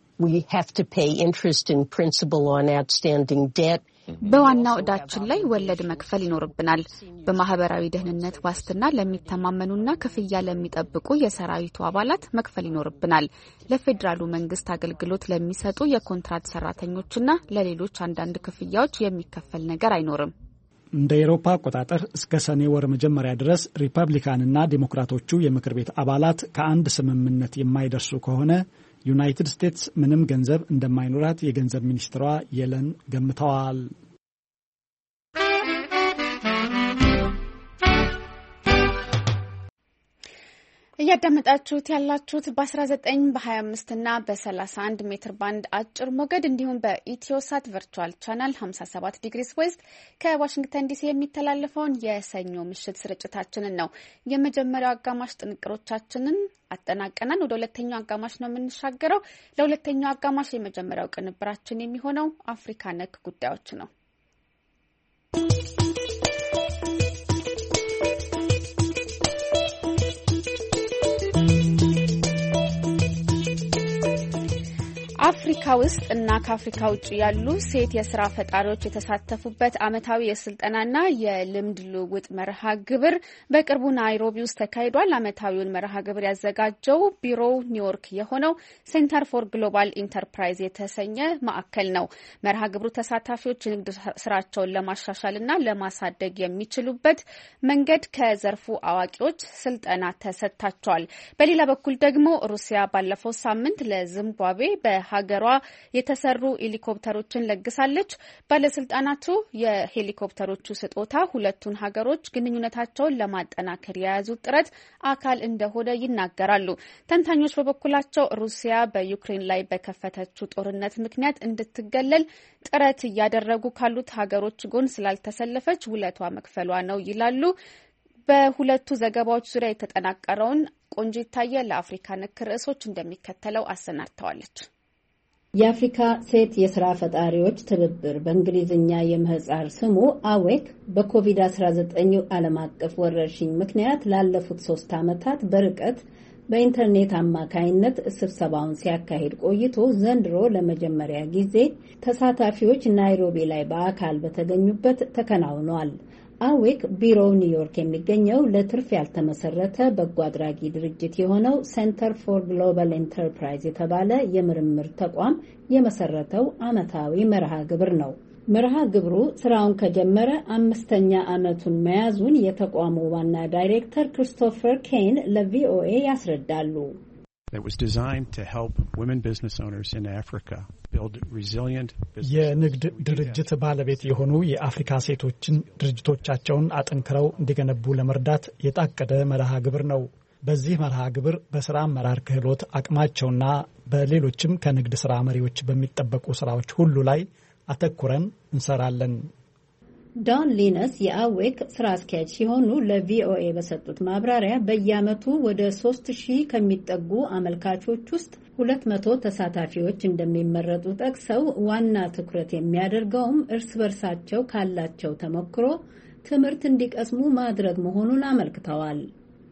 በዋናው ዕዳችን ላይ ወለድ መክፈል ይኖርብናል። በማህበራዊ ደህንነት ዋስትና ለሚተማመኑና ክፍያ ለሚጠብቁ የሰራዊቱ አባላት መክፈል ይኖርብናል። ለፌዴራሉ መንግስት አገልግሎት ለሚሰጡ የኮንትራት ሰራተኞችና ለሌሎች አንዳንድ ክፍያዎች የሚከፈል ነገር አይኖርም። እንደ አውሮፓ አቆጣጠር እስከ ሰኔ ወር መጀመሪያ ድረስ ሪፐብሊካንና ዴሞክራቶቹ የምክር ቤት አባላት ከአንድ ስምምነት የማይደርሱ ከሆነ ዩናይትድ ስቴትስ ምንም ገንዘብ እንደማይኖራት የገንዘብ ሚኒስትሯ የለን ገምተዋል። እያዳመጣችሁት ያላችሁት በ19 በ25 እና በ31 ሜትር ባንድ አጭር ሞገድ እንዲሁም በኢትዮሳት ቨርቹዋል ቻናል 57 ዲግሪስ ዌስት ከዋሽንግተን ዲሲ የሚተላለፈውን የሰኞ ምሽት ስርጭታችንን ነው። የመጀመሪያው አጋማሽ ጥንቅሮቻችንን አጠናቀናል። ወደ ሁለተኛው አጋማሽ ነው የምንሻገረው። ለሁለተኛው አጋማሽ የመጀመሪያው ቅንብራችን የሚሆነው አፍሪካ ነክ ጉዳዮች ነው። አፍሪካ ውስጥ እና ከአፍሪካ ውጭ ያሉ ሴት የስራ ፈጣሪዎች የተሳተፉበት ዓመታዊ የስልጠናና የልምድ ልውውጥ መርሃ ግብር በቅርቡ ናይሮቢ ውስጥ ተካሂዷል። ዓመታዊውን መርሃ ግብር ያዘጋጀው ቢሮው ኒውዮርክ የሆነው ሴንተር ፎር ግሎባል ኢንተርፕራይዝ የተሰኘ ማዕከል ነው። መርሃ ግብሩ ተሳታፊዎች የንግድ ስራቸውን ለማሻሻልና ለማሳደግ የሚችሉበት መንገድ ከዘርፉ አዋቂዎች ስልጠና ተሰጥቷቸዋል። በሌላ በኩል ደግሞ ሩሲያ ባለፈው ሳምንት ለዚምባብዌ ሀገሯ የተሰሩ ሄሊኮፕተሮችን ለግሳለች። ባለስልጣናቱ የሄሊኮፕተሮቹ ስጦታ ሁለቱን ሀገሮች ግንኙነታቸውን ለማጠናከር የያዙት ጥረት አካል እንደሆነ ይናገራሉ። ተንታኞች በበኩላቸው ሩሲያ በዩክሬን ላይ በከፈተችው ጦርነት ምክንያት እንድትገለል ጥረት እያደረጉ ካሉት ሀገሮች ጎን ስላልተሰለፈች ውለቷ መክፈሏ ነው ይላሉ። በሁለቱ ዘገባዎች ዙሪያ የተጠናቀረውን ቆንጂት ታየ ለአፍሪካ ነክ ርዕሶች እንደሚከተለው አሰናድተዋለች። የአፍሪካ ሴት የስራ ፈጣሪዎች ትብብር በእንግሊዝኛ የምህጻር ስሙ አዌክ በኮቪድ-19 ዓለም አቀፍ ወረርሽኝ ምክንያት ላለፉት 3 ዓመታት በርቀት በኢንተርኔት አማካይነት ስብሰባውን ሲያካሂድ ቆይቶ ዘንድሮ ለመጀመሪያ ጊዜ ተሳታፊዎች ናይሮቢ ላይ በአካል በተገኙበት ተከናውኗል። አዌክ ቢሮው ኒውዮርክ የሚገኘው ለትርፍ ያልተመሰረተ በጎ አድራጊ ድርጅት የሆነው ሴንተር ፎር ግሎባል ኢንተርፕራይዝ የተባለ የምርምር ተቋም የመሰረተው ዓመታዊ መርሃ ግብር ነው። መርሃ ግብሩ ስራውን ከጀመረ 5ኛ ዓመቱን መያዙን የተቋሙ ዋና ዳይሬክተር ክሪስቶፈር ኬን ለቪኦኤ ያስረዳሉ። That was designed to help women business owners in Africa build resilient business. የንግድ ድርጅት ባለቤት የሆኑ የአፍሪካ ሴቶችን ድርጅቶቻቸውን አጠንክረው እንዲገነቡ ለመርዳት የታቀደ መርሃ ግብር ነው። በዚህ መርሃ ግብር በስራ አመራር ክህሎት አቅማቸውና በሌሎችም ከንግድ ስራ መሪዎች በሚጠበቁ ስራዎች ሁሉ ላይ አተኩረን እንሰራለን። ዶን ሊነስ የአዌክ ስራ አስኪያጅ ሲሆኑ ለቪኦኤ በሰጡት ማብራሪያ በየዓመቱ ወደ 3000 ከሚጠጉ አመልካቾች ውስጥ 200 ተሳታፊዎች እንደሚመረጡ ጠቅሰው ዋና ትኩረት የሚያደርገውም እርስ በርሳቸው ካላቸው ተሞክሮ ትምህርት እንዲቀስሙ ማድረግ መሆኑን አመልክተዋል።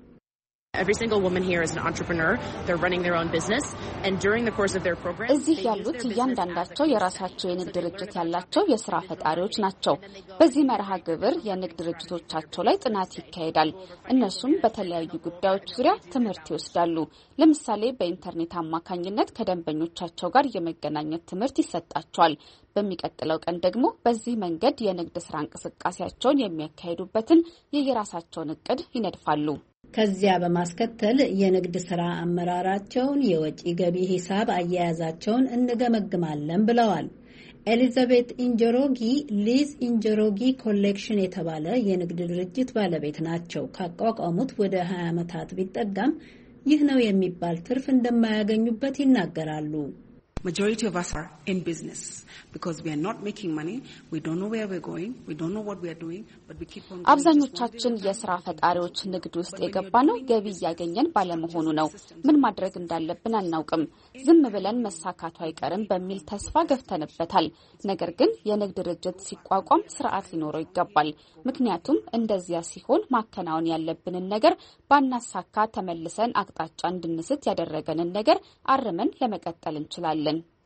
Every single woman here is an entrepreneur. They're running their own business, and during the course of their program, እዚህ ያሉት እያንዳንዳቸው የራሳቸው የንግድ ድርጅት ያላቸው የስራ ፈጣሪዎች ናቸው። በዚህ መርሃ ግብር የንግድ ድርጅቶቻቸው ላይ ጥናት ይካሄዳል። እነሱም በተለያዩ ጉዳዮች ዙሪያ ትምህርት ይወስዳሉ። ለምሳሌ በኢንተርኔት አማካኝነት ከደንበኞቻቸው ጋር የመገናኘት ትምህርት ይሰጣቸዋል። በሚቀጥለው ቀን ደግሞ በዚህ መንገድ የንግድ ስራ እንቅስቃሴያቸውን የሚያካሂዱበትን የየራሳቸውን እቅድ ይነድፋሉ። ከዚያ በማስከተል የንግድ ስራ አመራራቸውን፣ የወጪ ገቢ ሂሳብ አያያዛቸውን እንገመግማለን ብለዋል። ኤሊዛቤት ኢንጀሮጊ ሊዝ ኢንጀሮጊ ኮሌክሽን የተባለ የንግድ ድርጅት ባለቤት ናቸው። ካቋቋሙት ወደ 20 ዓመታት ቢጠጋም ይህ ነው የሚባል ትርፍ እንደማያገኙበት ይናገራሉ። Majority of us are in business because we are not making money. We don't know where we're going. We don't know what we are doing, but we keep on going. አብዛኞቻችን የስራ ፈጣሪዎች ንግድ ውስጥ የገባነው ገቢ እያገኘን ባለመሆኑ ነው። ምን ማድረግ እንዳለብን አናውቅም። ዝም ብለን መሳካቱ አይቀርም በሚል ተስፋ ገፍተንበታል። ነገር ግን የንግድ ድርጅት ሲቋቋም ስርዓት ሊኖረው ይገባል። ምክንያቱም እንደዚያ ሲሆን ማከናወን ያለብንን ነገር ባናሳካ ተመልሰን አቅጣጫ እንድንስት ያደረገንን ነገር አርመን ለመቀጠል እንችላለን።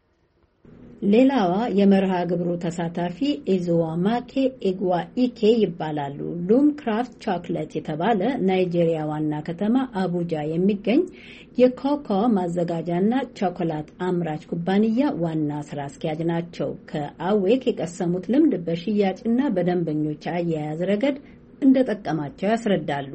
ሌላዋ የመርሃ ግብሩ ተሳታፊ ኢዞዋማኬ ኢግዋኢኬ ይባላሉ። ሉም ክራፍት ቾኮሌት የተባለ ናይጄሪያ ዋና ከተማ አቡጃ የሚገኝ የኮኮ ማዘጋጃና ቾኮላት አምራች ኩባንያ ዋና ስራ አስኪያጅ ናቸው። ከአዌክ የቀሰሙት ልምድ በሽያጭና በደንበኞች አያያዝ ረገድ እንደጠቀማቸው ያስረዳሉ።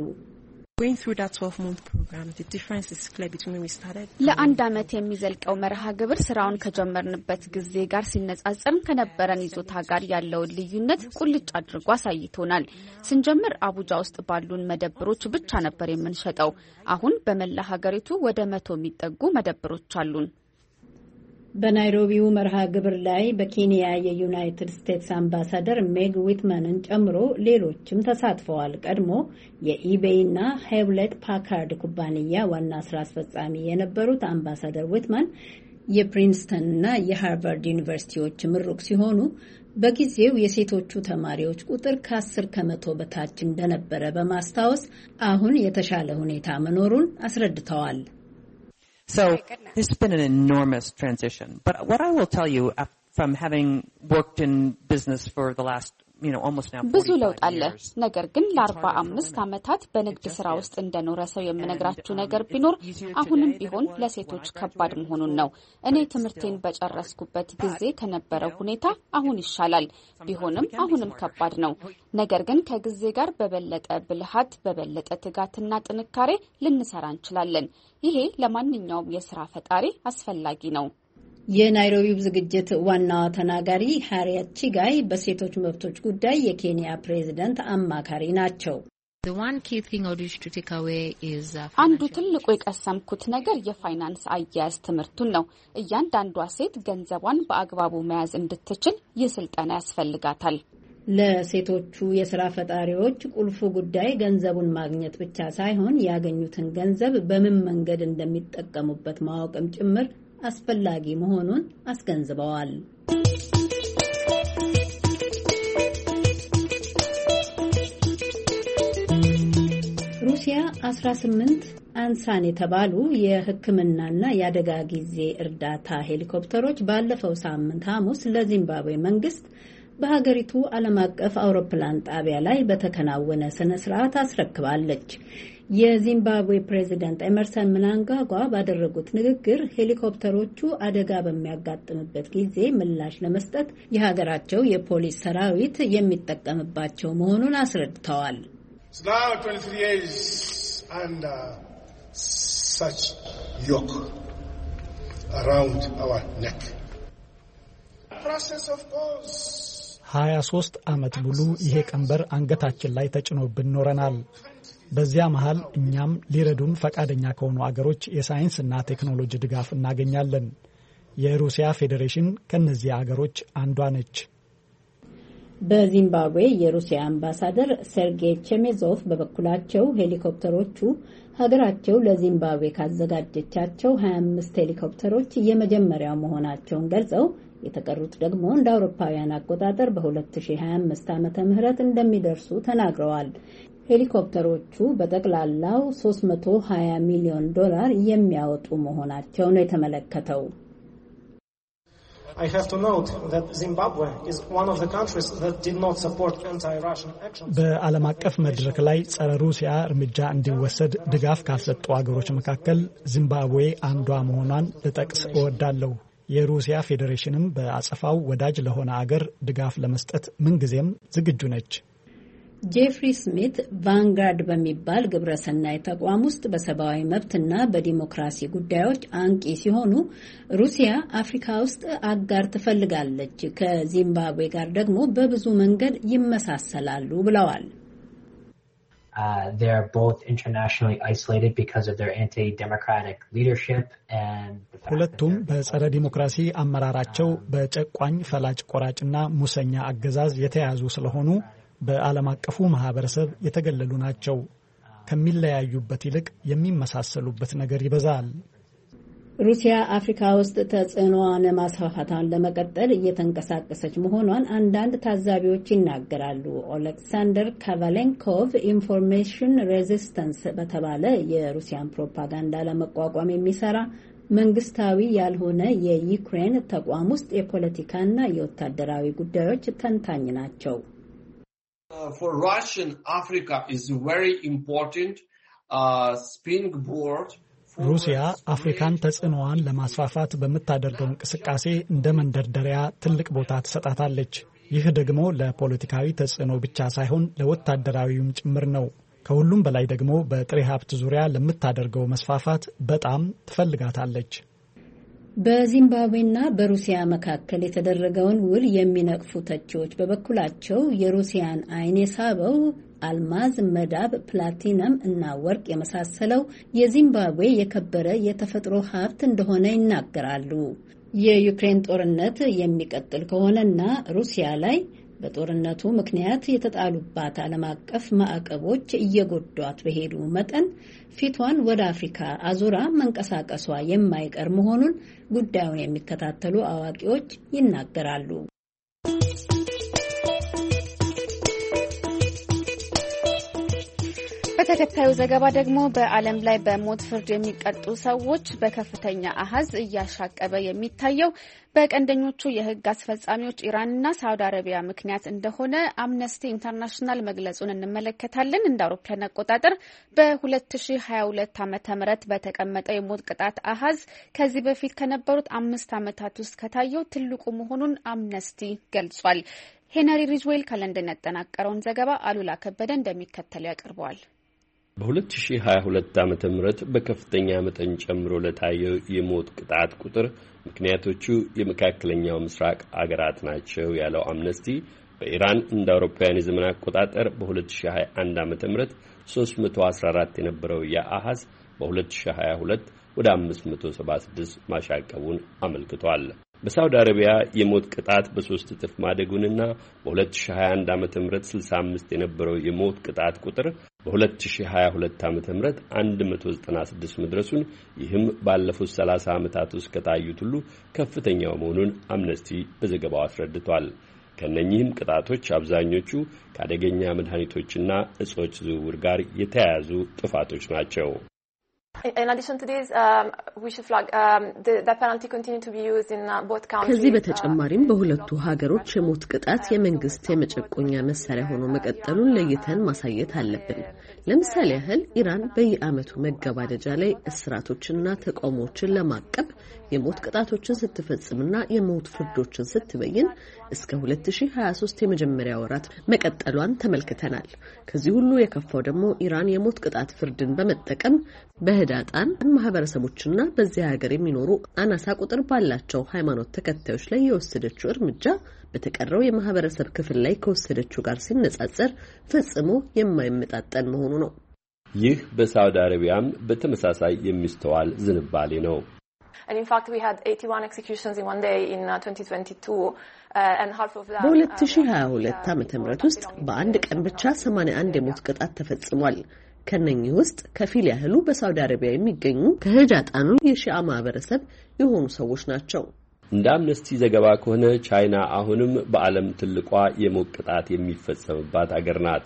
ለአንድ ዓመት የሚዘልቀው መርሃ ግብር ስራውን ከጀመርንበት ጊዜ ጋር ሲነጻጸር ከነበረን ይዞታ ጋር ያለውን ልዩነት ቁልጭ አድርጎ አሳይቶናል። ስንጀምር አቡጃ ውስጥ ባሉን መደብሮች ብቻ ነበር የምንሸጠው። አሁን በመላ ሀገሪቱ ወደ 100 የሚጠጉ መደብሮች አሉን። በናይሮቢው መርሃ ግብር ላይ በኬንያ የዩናይትድ ስቴትስ አምባሳደር ሜግ ዊትመንን ጨምሮ ሌሎችም ተሳትፈዋል። ቀድሞ የኢቤይና ሄውሌት ፓካርድ ኩባንያ ዋና ስራ አስፈጻሚ የነበሩት አምባሳደር ዊትመን የፕሪንስተንና የሃርቫርድ ዩኒቨርሲቲዎች ምሩቅ ሲሆኑ በጊዜው የሴቶቹ ተማሪዎች ቁጥር ከ10 ከመቶ በታች እንደነበረ በማስታወስ አሁን የተሻለ ሁኔታ መኖሩን አስረድተዋል። So this has been an enormous transition. But what I will tell you from having worked in business for the last ብዙ ለውጥ አለ። ነገር ግን ለ45 ዓመታት በንግድ ስራ ውስጥ እንደኖረ ሰው የምነግራችሁ ነገር ቢኖር አሁንም ቢሆን ለሴቶች ከባድ መሆኑን ነው። እኔ ትምህርቴን በጨረስኩበት ጊዜ ከነበረው ሁኔታ አሁን ይሻላል። ቢሆንም አሁንም ከባድ ነው። ነገር ግን ከጊዜ ጋር በበለጠ ብልሃት፣ በበለጠ ትጋትና ጥንካሬ ልንሰራ እንችላለን። ይሄ ለማንኛውም የስራ ፈጣሪ አስፈላጊ ነው። የናይሮቢው ዝግጅት ዋናዋ ተናጋሪ ሃሪየት ቺጋይ በሴቶች መብቶች ጉዳይ የኬንያ ፕሬዝዳንት አማካሪ ናቸው። አንዱ ትልቁ የቀሰምኩት ነገር የፋይናንስ አያያዝ ትምህርቱን ነው። እያንዳንዷ ሴት ገንዘቧን በአግባቡ መያዝ እንድትችል ይህ ስልጠና ያስፈልጋታል። ለሴቶቹ የሥራ ፈጣሪዎች ቁልፉ ጉዳይ ገንዘቡን ማግኘት ብቻ ሳይሆን ያገኙትን ገንዘብ በምን መንገድ እንደሚጠቀሙበት ማወቅም ጭምር አስፈላጊ መሆኑን አስገንዝበዋል። ሩሲያ 18 አንሳን የተባሉ የሕክምናና የአደጋ ጊዜ እርዳታ ሄሊኮፕተሮች ባለፈው ሳምንት ሐሙስ ለዚምባብዌ መንግስት በሀገሪቱ ዓለም አቀፍ አውሮፕላን ጣቢያ ላይ በተከናወነ ስነ ስርዓት አስረክባለች። የዚምባብዌ ፕሬዝዳንት ኤመርሰን ምናንጋጓ ባደረጉት ንግግር ሄሊኮፕተሮቹ አደጋ በሚያጋጥምበት ጊዜ ምላሽ ለመስጠት የሀገራቸው የፖሊስ ሰራዊት የሚጠቀምባቸው መሆኑን አስረድተዋል። such yoke around our neck. Process of course 23 ዓመት ሙሉ ይሄ ቀንበር አንገታችን ላይ ተጭኖብን ኖረናል። በዚያ መሃል እኛም ሊረዱን ፈቃደኛ ከሆኑ አገሮች የሳይንስና ቴክኖሎጂ ድጋፍ እናገኛለን። የሩሲያ ፌዴሬሽን ከነዚህ አገሮች አንዷ ነች። በዚምባብዌ የሩሲያ አምባሳደር ሴርጌይ ቼሜዞቭ በበኩላቸው ሄሊኮፕተሮቹ ሀገራቸው ለዚምባብዌ ካዘጋጀቻቸው 25 ሄሊኮፕተሮች የመጀመሪያው መሆናቸውን ገልጸው የተቀሩት ደግሞ እንደ አውሮፓውያን አቆጣጠር በ2025 ዓመተ ምህረት እንደሚደርሱ ተናግረዋል። ሄሊኮፕተሮቹ በጠቅላላው $320 ሚሊዮን የሚያወጡ መሆናቸው ነው የተመለከተው። I have to note that Zimbabwe is one of the countries that did not support anti-Russian actions. በዓለም አቀፍ መድረክ ላይ ጸረ ሩሲያ እርምጃ እንዲወሰድ ድጋፍ ካሰጡ አገሮች መካከል ዚምባብዌ አንዷ መሆኗን ልጠቅስ እወዳለሁ። የሩሲያ ፌዴሬሽንም በአጸፋው ወዳጅ ለሆነ አገር ድጋፍ ለመስጠት ምንጊዜም ዝግጁ ነች። ጄፍሪ ስሚት ቫንጋርድ በሚባል ግብረሰናይ ተቋም ውስጥ በሰብአዊ መብትና በዲሞክራሲ ጉዳዮች አንቂ ሲሆኑ ሩሲያ አፍሪካ ውስጥ አጋር ትፈልጋለች፣ ከዚምባብዌ ጋር ደግሞ በብዙ መንገድ ይመሳሰላሉ ብለዋል። They are both internationally isolated because of their anti-democratic leadership and ሁለቱም በጸረ ዲሞክራሲ አመራራቸው በጨቋኝ ፈላጭ ቆራጭና ሙሰኛ አገዛዝ የተያዙ ስለሆኑ በዓለም አቀፉ ማህበረሰብ የተገለሉ ናቸው። ከሚለያዩበት ይልቅ የሚመሳሰሉበት ነገር ይበዛል። ሩሲያ አፍሪካ ውስጥ ተጽዕኖዋን ማስፋፋቷን ለመቀጠል እየተንቀሳቀሰች መሆኗን አንዳንድ ታዛቢዎች ይናገራሉ። ኦሌክሳንደር ካቫሌንኮቭ ኢንፎርሜሽን ሬዚስተንስ በተባለ የሩሲያን ፕሮፓጋንዳ ለመቋቋም የሚሰራ መንግስታዊ ያልሆነ የዩክሬን ተቋም ውስጥ የፖለቲካና የወታደራዊ ጉዳዮች ተንታኝ ናቸው። For Russian, Africa is a very important springboard. ሩሲያ አፍሪካን ተጽዕኖዋን ለማስፋፋት በምታደርገው እንቅስቃሴ እንደ መንደርደሪያ ትልቅ ቦታ ትሰጣታለች። ይህ ደግሞ ለፖለቲካዊ ተጽዕኖ ብቻ ሳይሆን ለወታደራዊውም ጭምር ነው። ከሁሉም በላይ ደግሞ በጥሬ ሀብት ዙሪያ ለምታደርገው መስፋፋት በጣም ትፈልጋታለች። በዚምባብዌና በሩሲያ መካከል የተደረገውን ውል የሚነቅፉ ተቺዎች በበኩላቸው የሩሲያን ዓይን የሳበው አልማዝ፣ መዳብ፣ ፕላቲነም እና ወርቅ የመሳሰለው የዚምባብዌ የከበረ የተፈጥሮ ሀብት እንደሆነ ይናገራሉ። የዩክሬን ጦርነት የሚቀጥል ከሆነና ሩሲያ ላይ በጦርነቱ ምክንያት የተጣሉባት ዓለም አቀፍ ማዕቀቦች እየጎዷት በሄዱ መጠን ፊቷን ወደ አፍሪካ አዙራ መንቀሳቀሷ የማይቀር መሆኑን ጉዳዩን የሚከታተሉ አዋቂዎች ይናገራሉ። ተከታዩ ዘገባ ደግሞ በዓለም ላይ በሞት ፍርድ የሚቀጡ ሰዎች በከፍተኛ አሃዝ እያሻቀበ የሚታየው በቀንደኞቹ የሕግ አስፈጻሚዎች ኢራንና ሳውዲ አረቢያ ምክንያት እንደሆነ አምነስቲ ኢንተርናሽናል መግለጹን እንመለከታለን። እንደ አውሮፓውያን አቆጣጠር በ2022 ዓ.ም በተቀመጠው የሞት ቅጣት አሃዝ ከዚህ በፊት ከነበሩት 5 ዓመታት ውስጥ ከታየው ትልቁ መሆኑን አምነስቲ ገልጿል። ሄነሪ ሪጅዌል ከለንደን ያጠናቀረውን ዘገባ አሉላ ከበደ እንደሚከተለው ያቀርበዋል። በ2022 ዓመተ ምህረት በከፍተኛ መጠን ጨምሮ ለታየው የሞት ቅጣት ቁጥር ምክንያቶቹ የመካከለኛው ምስራቅ አገራት ናቸው ያለው አምነስቲ በኢራን እንደ አውሮፓውያን የዘመን አቆጣጠር በ2021 ዓመተ ምህረት 314 የነበረው የአሃዝ በ2022 ወደ 576 ማሻቀቡን አመልክቷል። በሳውዲ አረቢያ የሞት ቅጣት በ3 እጥፍ ማደጉንና በ2021 ዓመተ ምህረት 65 የነበረው የሞት ቅጣት ቁጥር በ2022 ዓመተ ምህረት 196 መድረሱን ይህም ባለፉት 30 ዓመታት ውስጥ ከታዩት ሁሉ ከፍተኛው መሆኑን አምነስቲ በዘገባው አስረድቷል። ከነኚህም ቅጣቶች አብዛኞቹ ከአደገኛ መድኃኒቶችና እጾች ዝውውር ጋር የተያያዙ ጥፋቶች ናቸው። In addition to this, we should flag the penalty continue to be used in both countries. ከዚህ በተጨማሪም በሁለቱ ሀገሮች የሞት ቅጣት የመንግስት የመጨቆኛ መሳሪያ ሆኖ መቀጠሉን ለይተን ማሳየት አለብን። ለምሳሌ ያህል ኢራን በየዓመቱ መገባደጃ ላይ እስራቶችንና ተቃውሞዎችን ለማቀብ የሞት ቅጣቶችን ስትፈጽምና የሞት ፍርዶችን ስትበይን እስከ 2023 የመጀመሪያ ወራት መቀጠሏን ተመልክተናል። ከዚህ ሁሉ የከፋው ደግሞ ኢራን የሞት ቅጣት ፍርድን በመጠቀም በህዳጣን ማህበረሰቦችና በዚያ ሀገር የሚኖሩ አናሳ ቁጥር ባላቸው ሃይማኖት ተከታዮች ላይ የወሰደችው እርምጃ በተቀረው የማህበረሰብ ክፍል ላይ ከወሰደችው ጋር ሲነጻጸር ፈጽሞ የማይመጣጠን መሆኑ ነው። ይህ በሳውዲ አረቢያም በተመሳሳይ የሚስተዋል ዝንባሌ ነው። And in fact, we had 81 executions in one day in 2022, and half of that. በ2022 ዓመተ ምህረት ውስጥ በአንድ ቀን ብቻ 81 የሞት ቅጣት ተፈጽሟል። ከነኚህ ውስጥ ከፊል ያህሉ በሳውዲ አረቢያ የሚገኙ ከህዳጣኑ የሺአ ማህበረሰብ የሆኑ ሰዎች ናቸው። እንደ አምነስቲ ዘገባ ከሆነ ቻይና አሁንም በዓለም ትልቋ የሞት ቅጣት የሚፈጸምባት ሀገር ናት።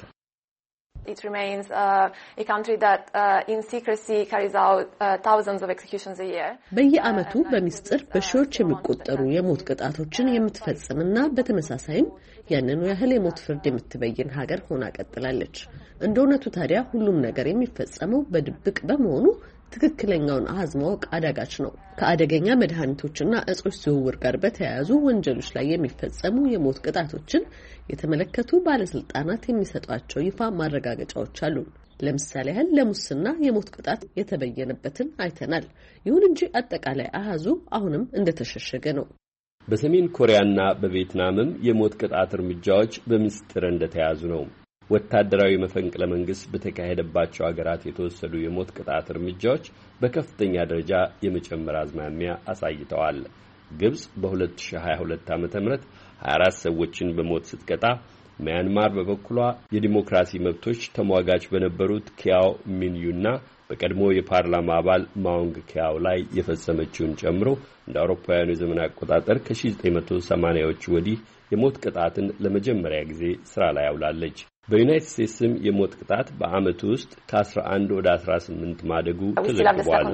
It remains a country that in secrecy carries out thousands of executions a year. በየዓመቱ በሚስጥር በሺዎች የሚቆጠሩ የሞት ቅጣቶችን የምትፈጽምና በተመሳሳይም ያንኑ ያህል የሞት ፍርድ የምትበይን ሀገር ሆና ቀጥላለች። እንደውነቱ ታዲያ ሁሉም ነገር የሚፈጸመው በድብቅ በመሆኑ ትክክለኛውን አሃዝ ማወቅ አዳጋች ነው። ከአደገኛ መድኃኒቶችና እጾች ዝውውር ጋር በተያያዙ ወንጀሎች ላይ የሚፈጸሙ የሞት ቅጣቶችን የተመለከቱ ባለስልጣናት የሚሰጧቸው ይፋ ማረጋገጫዎች አሉ። ለምሳሌ ያህል ለሙስና የሞት ቅጣት የተበየነበትን አይተናል። ይሁን እንጂ አጠቃላይ አሃዙ አሁንም እንደተሸሸገ ነው። በሰሜን ኮሪያና በቪየትናምም የሞት ቅጣት እርምጃዎች በሚስጥር እንደተያዙ ነው። ወታደራዊ መፈንቅለ መንግስት በተካሄደባቸው ሀገራት የተወሰዱ የሞት ቅጣት እርምጃዎች በከፍተኛ ደረጃ የመጨመር አዝማሚያ አሳይተዋል። ግብጽ በ2022 ዓ.ም 24 ሰዎችን በሞት ስትቀጣ፣ ሚያንማር በበኩሏ የዲሞክራሲ መብቶች ተሟጋች በነበሩት ኪያው ሚንዩና በቀድሞ የፓርላማ አባል ማውንግ ኪያው ላይ የፈጸመችውን ጨምሮ እንደ አውሮፓውያኑ የዘመን አቆጣጠር ከ1980ዎቹ ወዲህ የሞት ቅጣትን ለመጀመሪያ ጊዜ ስራ ላይ አውላለች። በዩናይትድ ስቴትስም የሞት ቅጣት በአመቱ ውስጥ ከ11 ወደ 18 ማደጉ ተዘግቧል።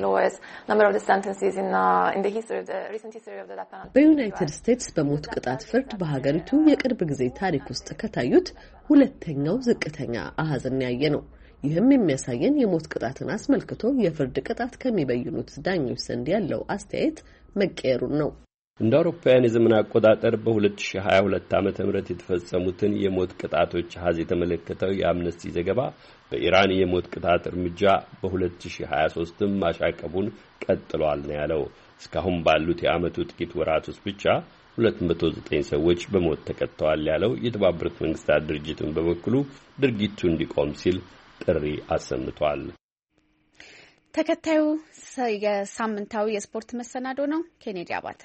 በዩናይትድ ስቴትስ በሞት ቅጣት ፍርድ በሀገሪቱ የቅርብ ጊዜ ታሪክ ውስጥ ከታዩት ሁለተኛው ዝቅተኛ አሃዝን ያየ ነው። ይህም የሚያሳየን የሞት ቅጣትን አስመልክቶ የፍርድ ቅጣት ከሚበይኑት ዳኞች ዘንድ ያለው አስተያየት መቀየሩን ነው። እንደ አውሮፓውያን የዘመን አቆጣጠር በ2022 ዓመተ ምህረት የተፈጸሙትን የሞት ቅጣቶች አሃዝ የተመለከተው የአምነስቲ ዘገባ በኢራን የሞት ቅጣት እርምጃ በ2023ም ማሻቀቡን ቀጥሏል ነው ያለው። እስካሁን ባሉት የዓመቱ ጥቂት ወራት ውስጥ ብቻ 209 ሰዎች በሞት ተቀጥተዋል ያለው የተባበሩት መንግስታት ድርጅትን በበኩሉ ድርጊቱ እንዲቆም ሲል ጥሪ አሰምቷል። ተከታዩ የሳምንታዊ የስፖርት መሰናዶ ነው። ኬኔዲ አባተ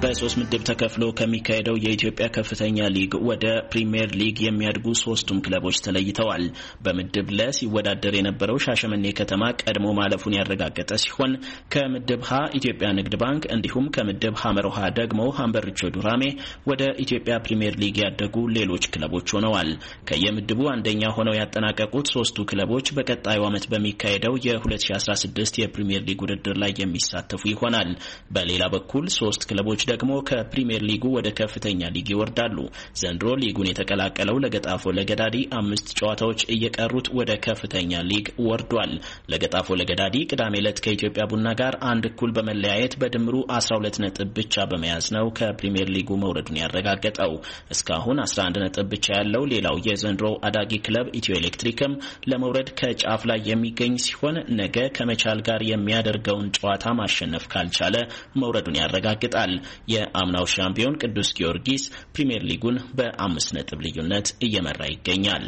በ3 ምድብ ተከፍሎ ከሚካሄደው የኢትዮጵያ ከፍተኛ ሊግ ወደ ፕሪሚየር ሊግ የሚያድጉ 3ቱም ክለቦች ተለይተዋል። በምድብ ለ ሲወዳደር የነበረው ሻሸመኔ ከተማ ቀድሞ ማለፉን ያረጋገጠ ሲሆን ከምድብ ሀ ኢትዮጵያ ንግድ ባንክ እንዲሁም ከምድብ ሐመሮሃ ደግሞ ሀምበሪቾ ዱራሜ ወደ ኢትዮጵያ ፕሪሚየር ሊግ ያደጉ ሌሎች ክለቦች ሆነዋል። ከየምድቡ አንደኛ ሆነው ያጠናቀቁት 3ቱ ክለቦች በቀጣዩ ዓመት በሚካሄደው የ2016 የፕሪሚየር ሊግ ውድድር ላይ የሚሳተፉ ይሆናል። በሌላ በኩል 3 ክለቦች ደግሞ ከፕሪሚየር ሊጉ ወደ ከፍተኛ ሊግ ይወርዳሉ። ዘንድሮ ሊጉን የተቀላቀለው ለገጣፎ ለገዳዲ 5 ጨዋታዎች እየቀሩት ወደ ከፍተኛ ሊግ ወርዷል። ለገጣፎ ለገዳዲ ቅዳሜ ዕለት ከኢትዮጵያ ቡና ጋር አንድ እኩል በመለያየት በድምሩ 12 ነጥብ ብቻ በመያዝ ነው ከፕሪሚየር ሊጉ መውረዱን ያረጋገጠው። እስካሁን 11 ነጥብ ብቻ ያለው ሌላው የዘንድሮ አዳጊ ክለብ ኢትዮ ኤሌክትሪክም ለመውረድ ከጫፍ ላይ የሚገኝ ሲሆን ነገ ከመቻል ጋር የሚያደርገውን ጨዋታ ማሸነፍ ካልቻለ መውረዱን ያረጋግጣል። የአምናው ሻምፒዮን ቅዱስ ጊዮርጊስ ፕሪሚየር ሊጉን በ5 ነጥብ ልዩነት እየመራ ይገኛል።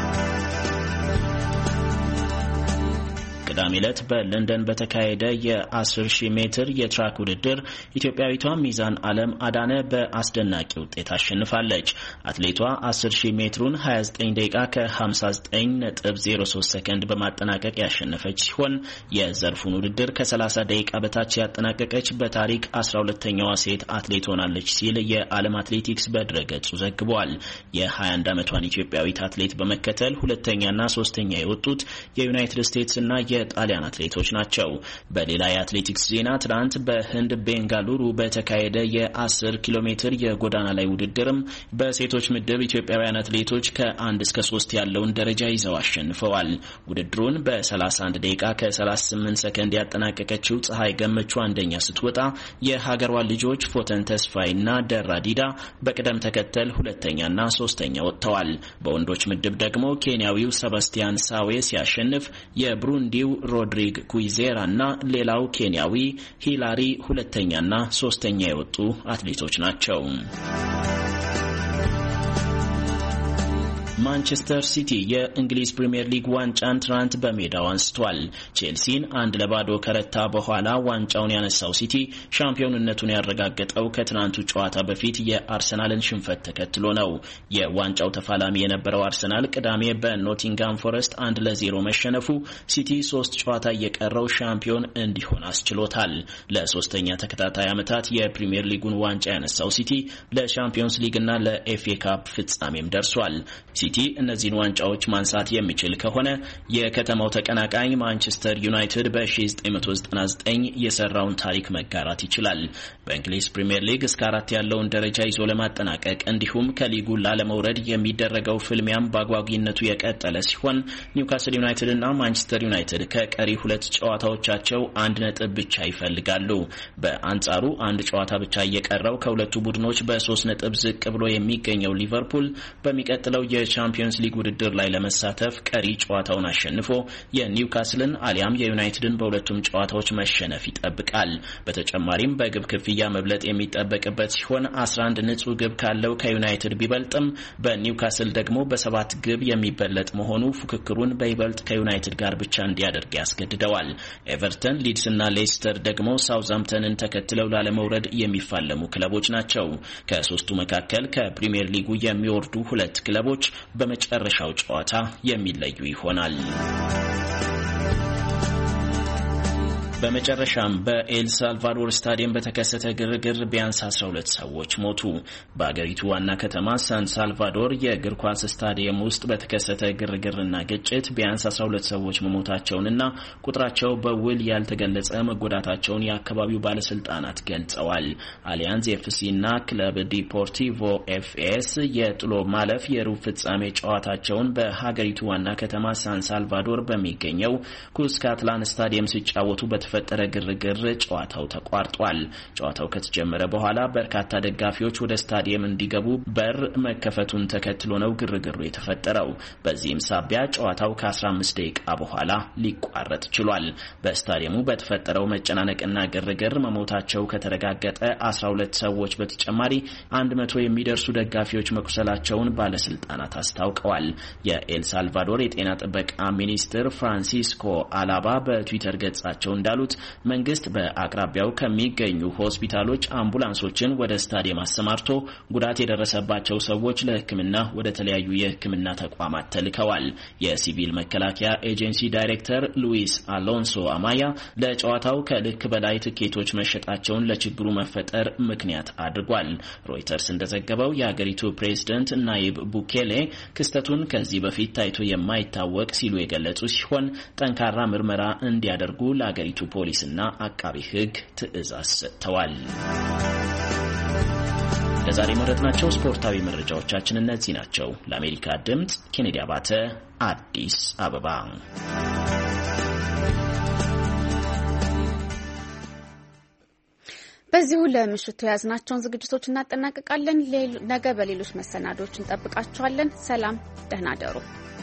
ቅዳሜ ዕለት በለንደን በተካሄደ የ10,000 ሜትር የትራክ ውድድር ኢትዮጵያዊቷ ሚዛን ዓለም አዳነ በአስደናቂ ውጤት አሸንፋለች። አትሌቷ 10,000 ሜትሩን 29 ደቂቃ ከ59.03 ሰከንድ በማጠናቀቅ ያሸነፈች ሲሆን የዘርፉን ውድድር ከ30 ደቂቃ በታች ያጠናቀቀች በታሪክ 12ኛዋ ሴት አትሌት ሆናለች ሲል የዓለም አትሌቲክስ በድረገጹ ዘግቧል። የ21 ዓመቷን ኢትዮጵያዊት አትሌት በመከተል ሁለተኛና ሶስተኛ የወጡት የዩናይትድ ስቴትስ እና የጣሊያን አትሌቶች ናቸው። በሌላ የአትሌቲክስ ዜና ትናንት በህንድ ቤንጋሉሩ በተካሄደ የ10 ኪሎ ሜትር የጎዳና ላይ ውድድርም በሴቶች ምድብ ኢትዮጵያውያን አትሌቶች ከ1 እስከ 3 ያለውን ደረጃ ይዘው አሸንፈዋል። ውድድሩን በ31 ደቂቃ ከ38 ሰከንድ ያጠናቀቀችው ፀሐይ ገመቹ አንደኛ ስትወጣ የሀገሯ ልጆች ፎተን ተስፋይና ደራ ዲዳ በቅደም ተከተል ሁለተኛና ሶስተኛ ወጥተዋል። በወንዶች ምድብ ደግሞ ኬንያዊው ሰባስቲያን ሳዌ ሲያሸንፍ የብሩንዲው ሮድሪግ ኩይዜራ እና ሌላው ኬንያዊ ሂላሪ ሁለተኛና ሶስተኛ የወጡ አትሌቶች ናቸው። ማንቸስተር ሲቲ የእንግሊዝ ፕሪሚየር ሊግ ዋንጫን ትናንት በሜዳው አንስቷል። ቼልሲን 1-0 ከረታ በኋላ ዋንጫውን ያነሳው ሲቲ ሻምፒዮንነቱን ያረጋገጠው ከትናንቱ ጨዋታ በፊት የአርሰናልን ሽንፈት ተከትሎ ነው። የዋንጫው ተፋላሚ የነበረው አርሰናል ቅዳሜ በኖቲንጋም ፎረስት 1-0 መሸነፉ ሲቲ 3 ጨዋታ እየቀረው ሻምፒዮን እንዲሆን አስችሎታል። ለሶስተኛ ተከታታይ ዓመታት የፕሪሚየር ሊጉን ዋንጫ ያነሳው ሲቲ ለሻምፒዮንስ ሊግና ለኤፍኤ ካፕ ፍጻሜም ደርሷል። ሲቲ እነዚህን ዋንጫዎች ማንሳት የሚችል ከሆነ የከተማው ተቀናቃኝ ማንቸስተር ዩናይትድ በ1999 የሰራውን ታሪክ መጋራት ይችላል። በእንግሊዝ ፕሪሚየር ሊግ እስከ 4 ያለውን ደረጃ ይዞ ለማጠናቀቅ እንዲሁም ከሊጉ ላለመውረድ የሚደረገው ፍልሚያም በአጓጊነቱ የቀጠለ ሲሆን ኒውካስል ዩናይትድ እና ማንቸስተር ዩናይትድ ከቀሪ 2 ጨዋታዎቻቸው 1 ነጥብ ብቻ ይፈልጋሉ። በአንጻሩ አንድ ጨዋታ ብቻ እየቀረው ከሁለቱ ቡድኖች በ3 ነጥብ ዝቅ ብሎ የሚገኘው ሊቨርፑል በሚቀጥለው የቻምፒየንስ ሊግ ውድድር ላይ ለመሳተፍ ቀሪ ጨዋታውን አሸንፎ የኒውካስልን አሊያም የዩናይትድን በሁለቱም ጨዋታዎች መሸነፍ ይጠብቃል። በተጨማሪም በግብ ክፍያ መብለጥ የሚጠበቅበት ሲሆን 11 ንጹህ ግብ ካለው ከዩናይትድ ቢበልጥም በኒውካስል ደግሞ በ7 ግብ የሚበለጥ መሆኑ ፉክክሩን በይበልጥ ከዩናይትድ ጋር ብቻ እንዲያደርግ ያስገድደዋል። ኤቨርተን፣ ሊድስ እና ሌስተር ደግሞ ሳውዝሃምፕተንን ተከትለው ላለመውረድ የሚፋለሙ ክለቦች ናቸው። ከሶስቱ መካከል ከፕሪሚየር ሊጉ የሚወርዱ 2 ክለቦች በመጨረሻው ጨዋታ የሚለዩ ይሆናል። በመጨረሻም በኤል ሳልቫዶር ስታዲየም በተከሰተ ግርግር ቢያንስ 12 ሰዎች ሞቱ። በአገሪቱ ዋና ከተማ ሳን ሳልቫዶር የእግር ኳስ ስታዲየም ውስጥ በተከሰተ ግርግርና ግጭት ቢያንስ 12 ሰዎች መሞታቸውንና ቁጥራቸው በውል ያልተገለጸ መጎዳታቸውን የአካባቢው ባለስልጣናት ገልጸዋል። አሊያንዝ ኤፍሲ እና ክለብ ዲፖርቲቮ ኤፍኤስ የጥሎ ማለፍ የሩብ ፍጻሜ ጨዋታቸውን በሀገሪቱ ዋና ከተማ ሳን ሳልቫዶር በሚገኘው ኩስካትላን ስታዲየም ሲጫወቱ በተፈጠረ ግርግር ጨዋታው ተቋርጧል። ጨዋታው ከተጀመረ በኋላ በርካታ ደጋፊዎች ወደ ስታዲየም እንዲገቡ በር መከፈቱን ተከትሎ ነው ግርግሩ የተፈጠረው። በዚህም ሳቢያ ጨዋታው ከ15 ደቂቃ በኋላ ሊቋረጥ ችሏል። በስታዲየሙ በተፈጠረው መጨናነቅና ግርግር መሞታቸው ከተረጋገጠ 12 ሰዎች በተጨማሪ 100 የሚደርሱ ደጋፊዎች መቁሰላቸውን ባለስልጣናት አስታውቀዋል። የኤል ሳልቫዶር የጤና ጥበቃ ሚኒስትር ፍራንሲስኮ አላባ በትዊተር ገጻቸው እንዳሉት እንዳሉት መንግስት በአቅራቢያው ከሚገኙ ሆስፒታሎች አምቡላንሶችን ወደ ስታዲየም አሰማርቶ ጉዳት የደረሰባቸው ሰዎች ለሕክምና ወደ ተለያዩ የሕክምና ተቋማት ተልከዋል። የሲቪል መከላከያ ኤጀንሲ ዳይሬክተር ሉዊስ አሎንሶ አማያ ለጨዋታው ከልክ በላይ ትኬቶች መሸጣቸውን ለችግሩ መፈጠር ምክንያት አድርጓል። ሮይተርስ እንደዘገበው የሀገሪቱ ፕሬዝዳንት ናይብ ቡኬሌ ክስተቱን ከዚህ በፊት ታይቶ የማይታወቅ ሲሉ የገለጹ ሲሆን ጠንካራ ምርመራ እንዲያደርጉ ለሀገሪቱ ፖሊስና አቃቢ ሕግ ትዕዛዝ ሰጥተዋል። ለዛሬ መረጥናቸው ስፖርታዊ መረጃዎቻችን እነዚህ ናቸው። ለአሜሪካ ድምጽ ኬኔዲ አባተ አዲስ አበባ። በዚሁ ለምሽቱ ያዝናቸውን ዝግጅቶች እናጠናቅቃለን። ነገ በሌሎች መሰናዶች እንጠብቃችኋለን። ሰላም፣ ደህና ደሩ።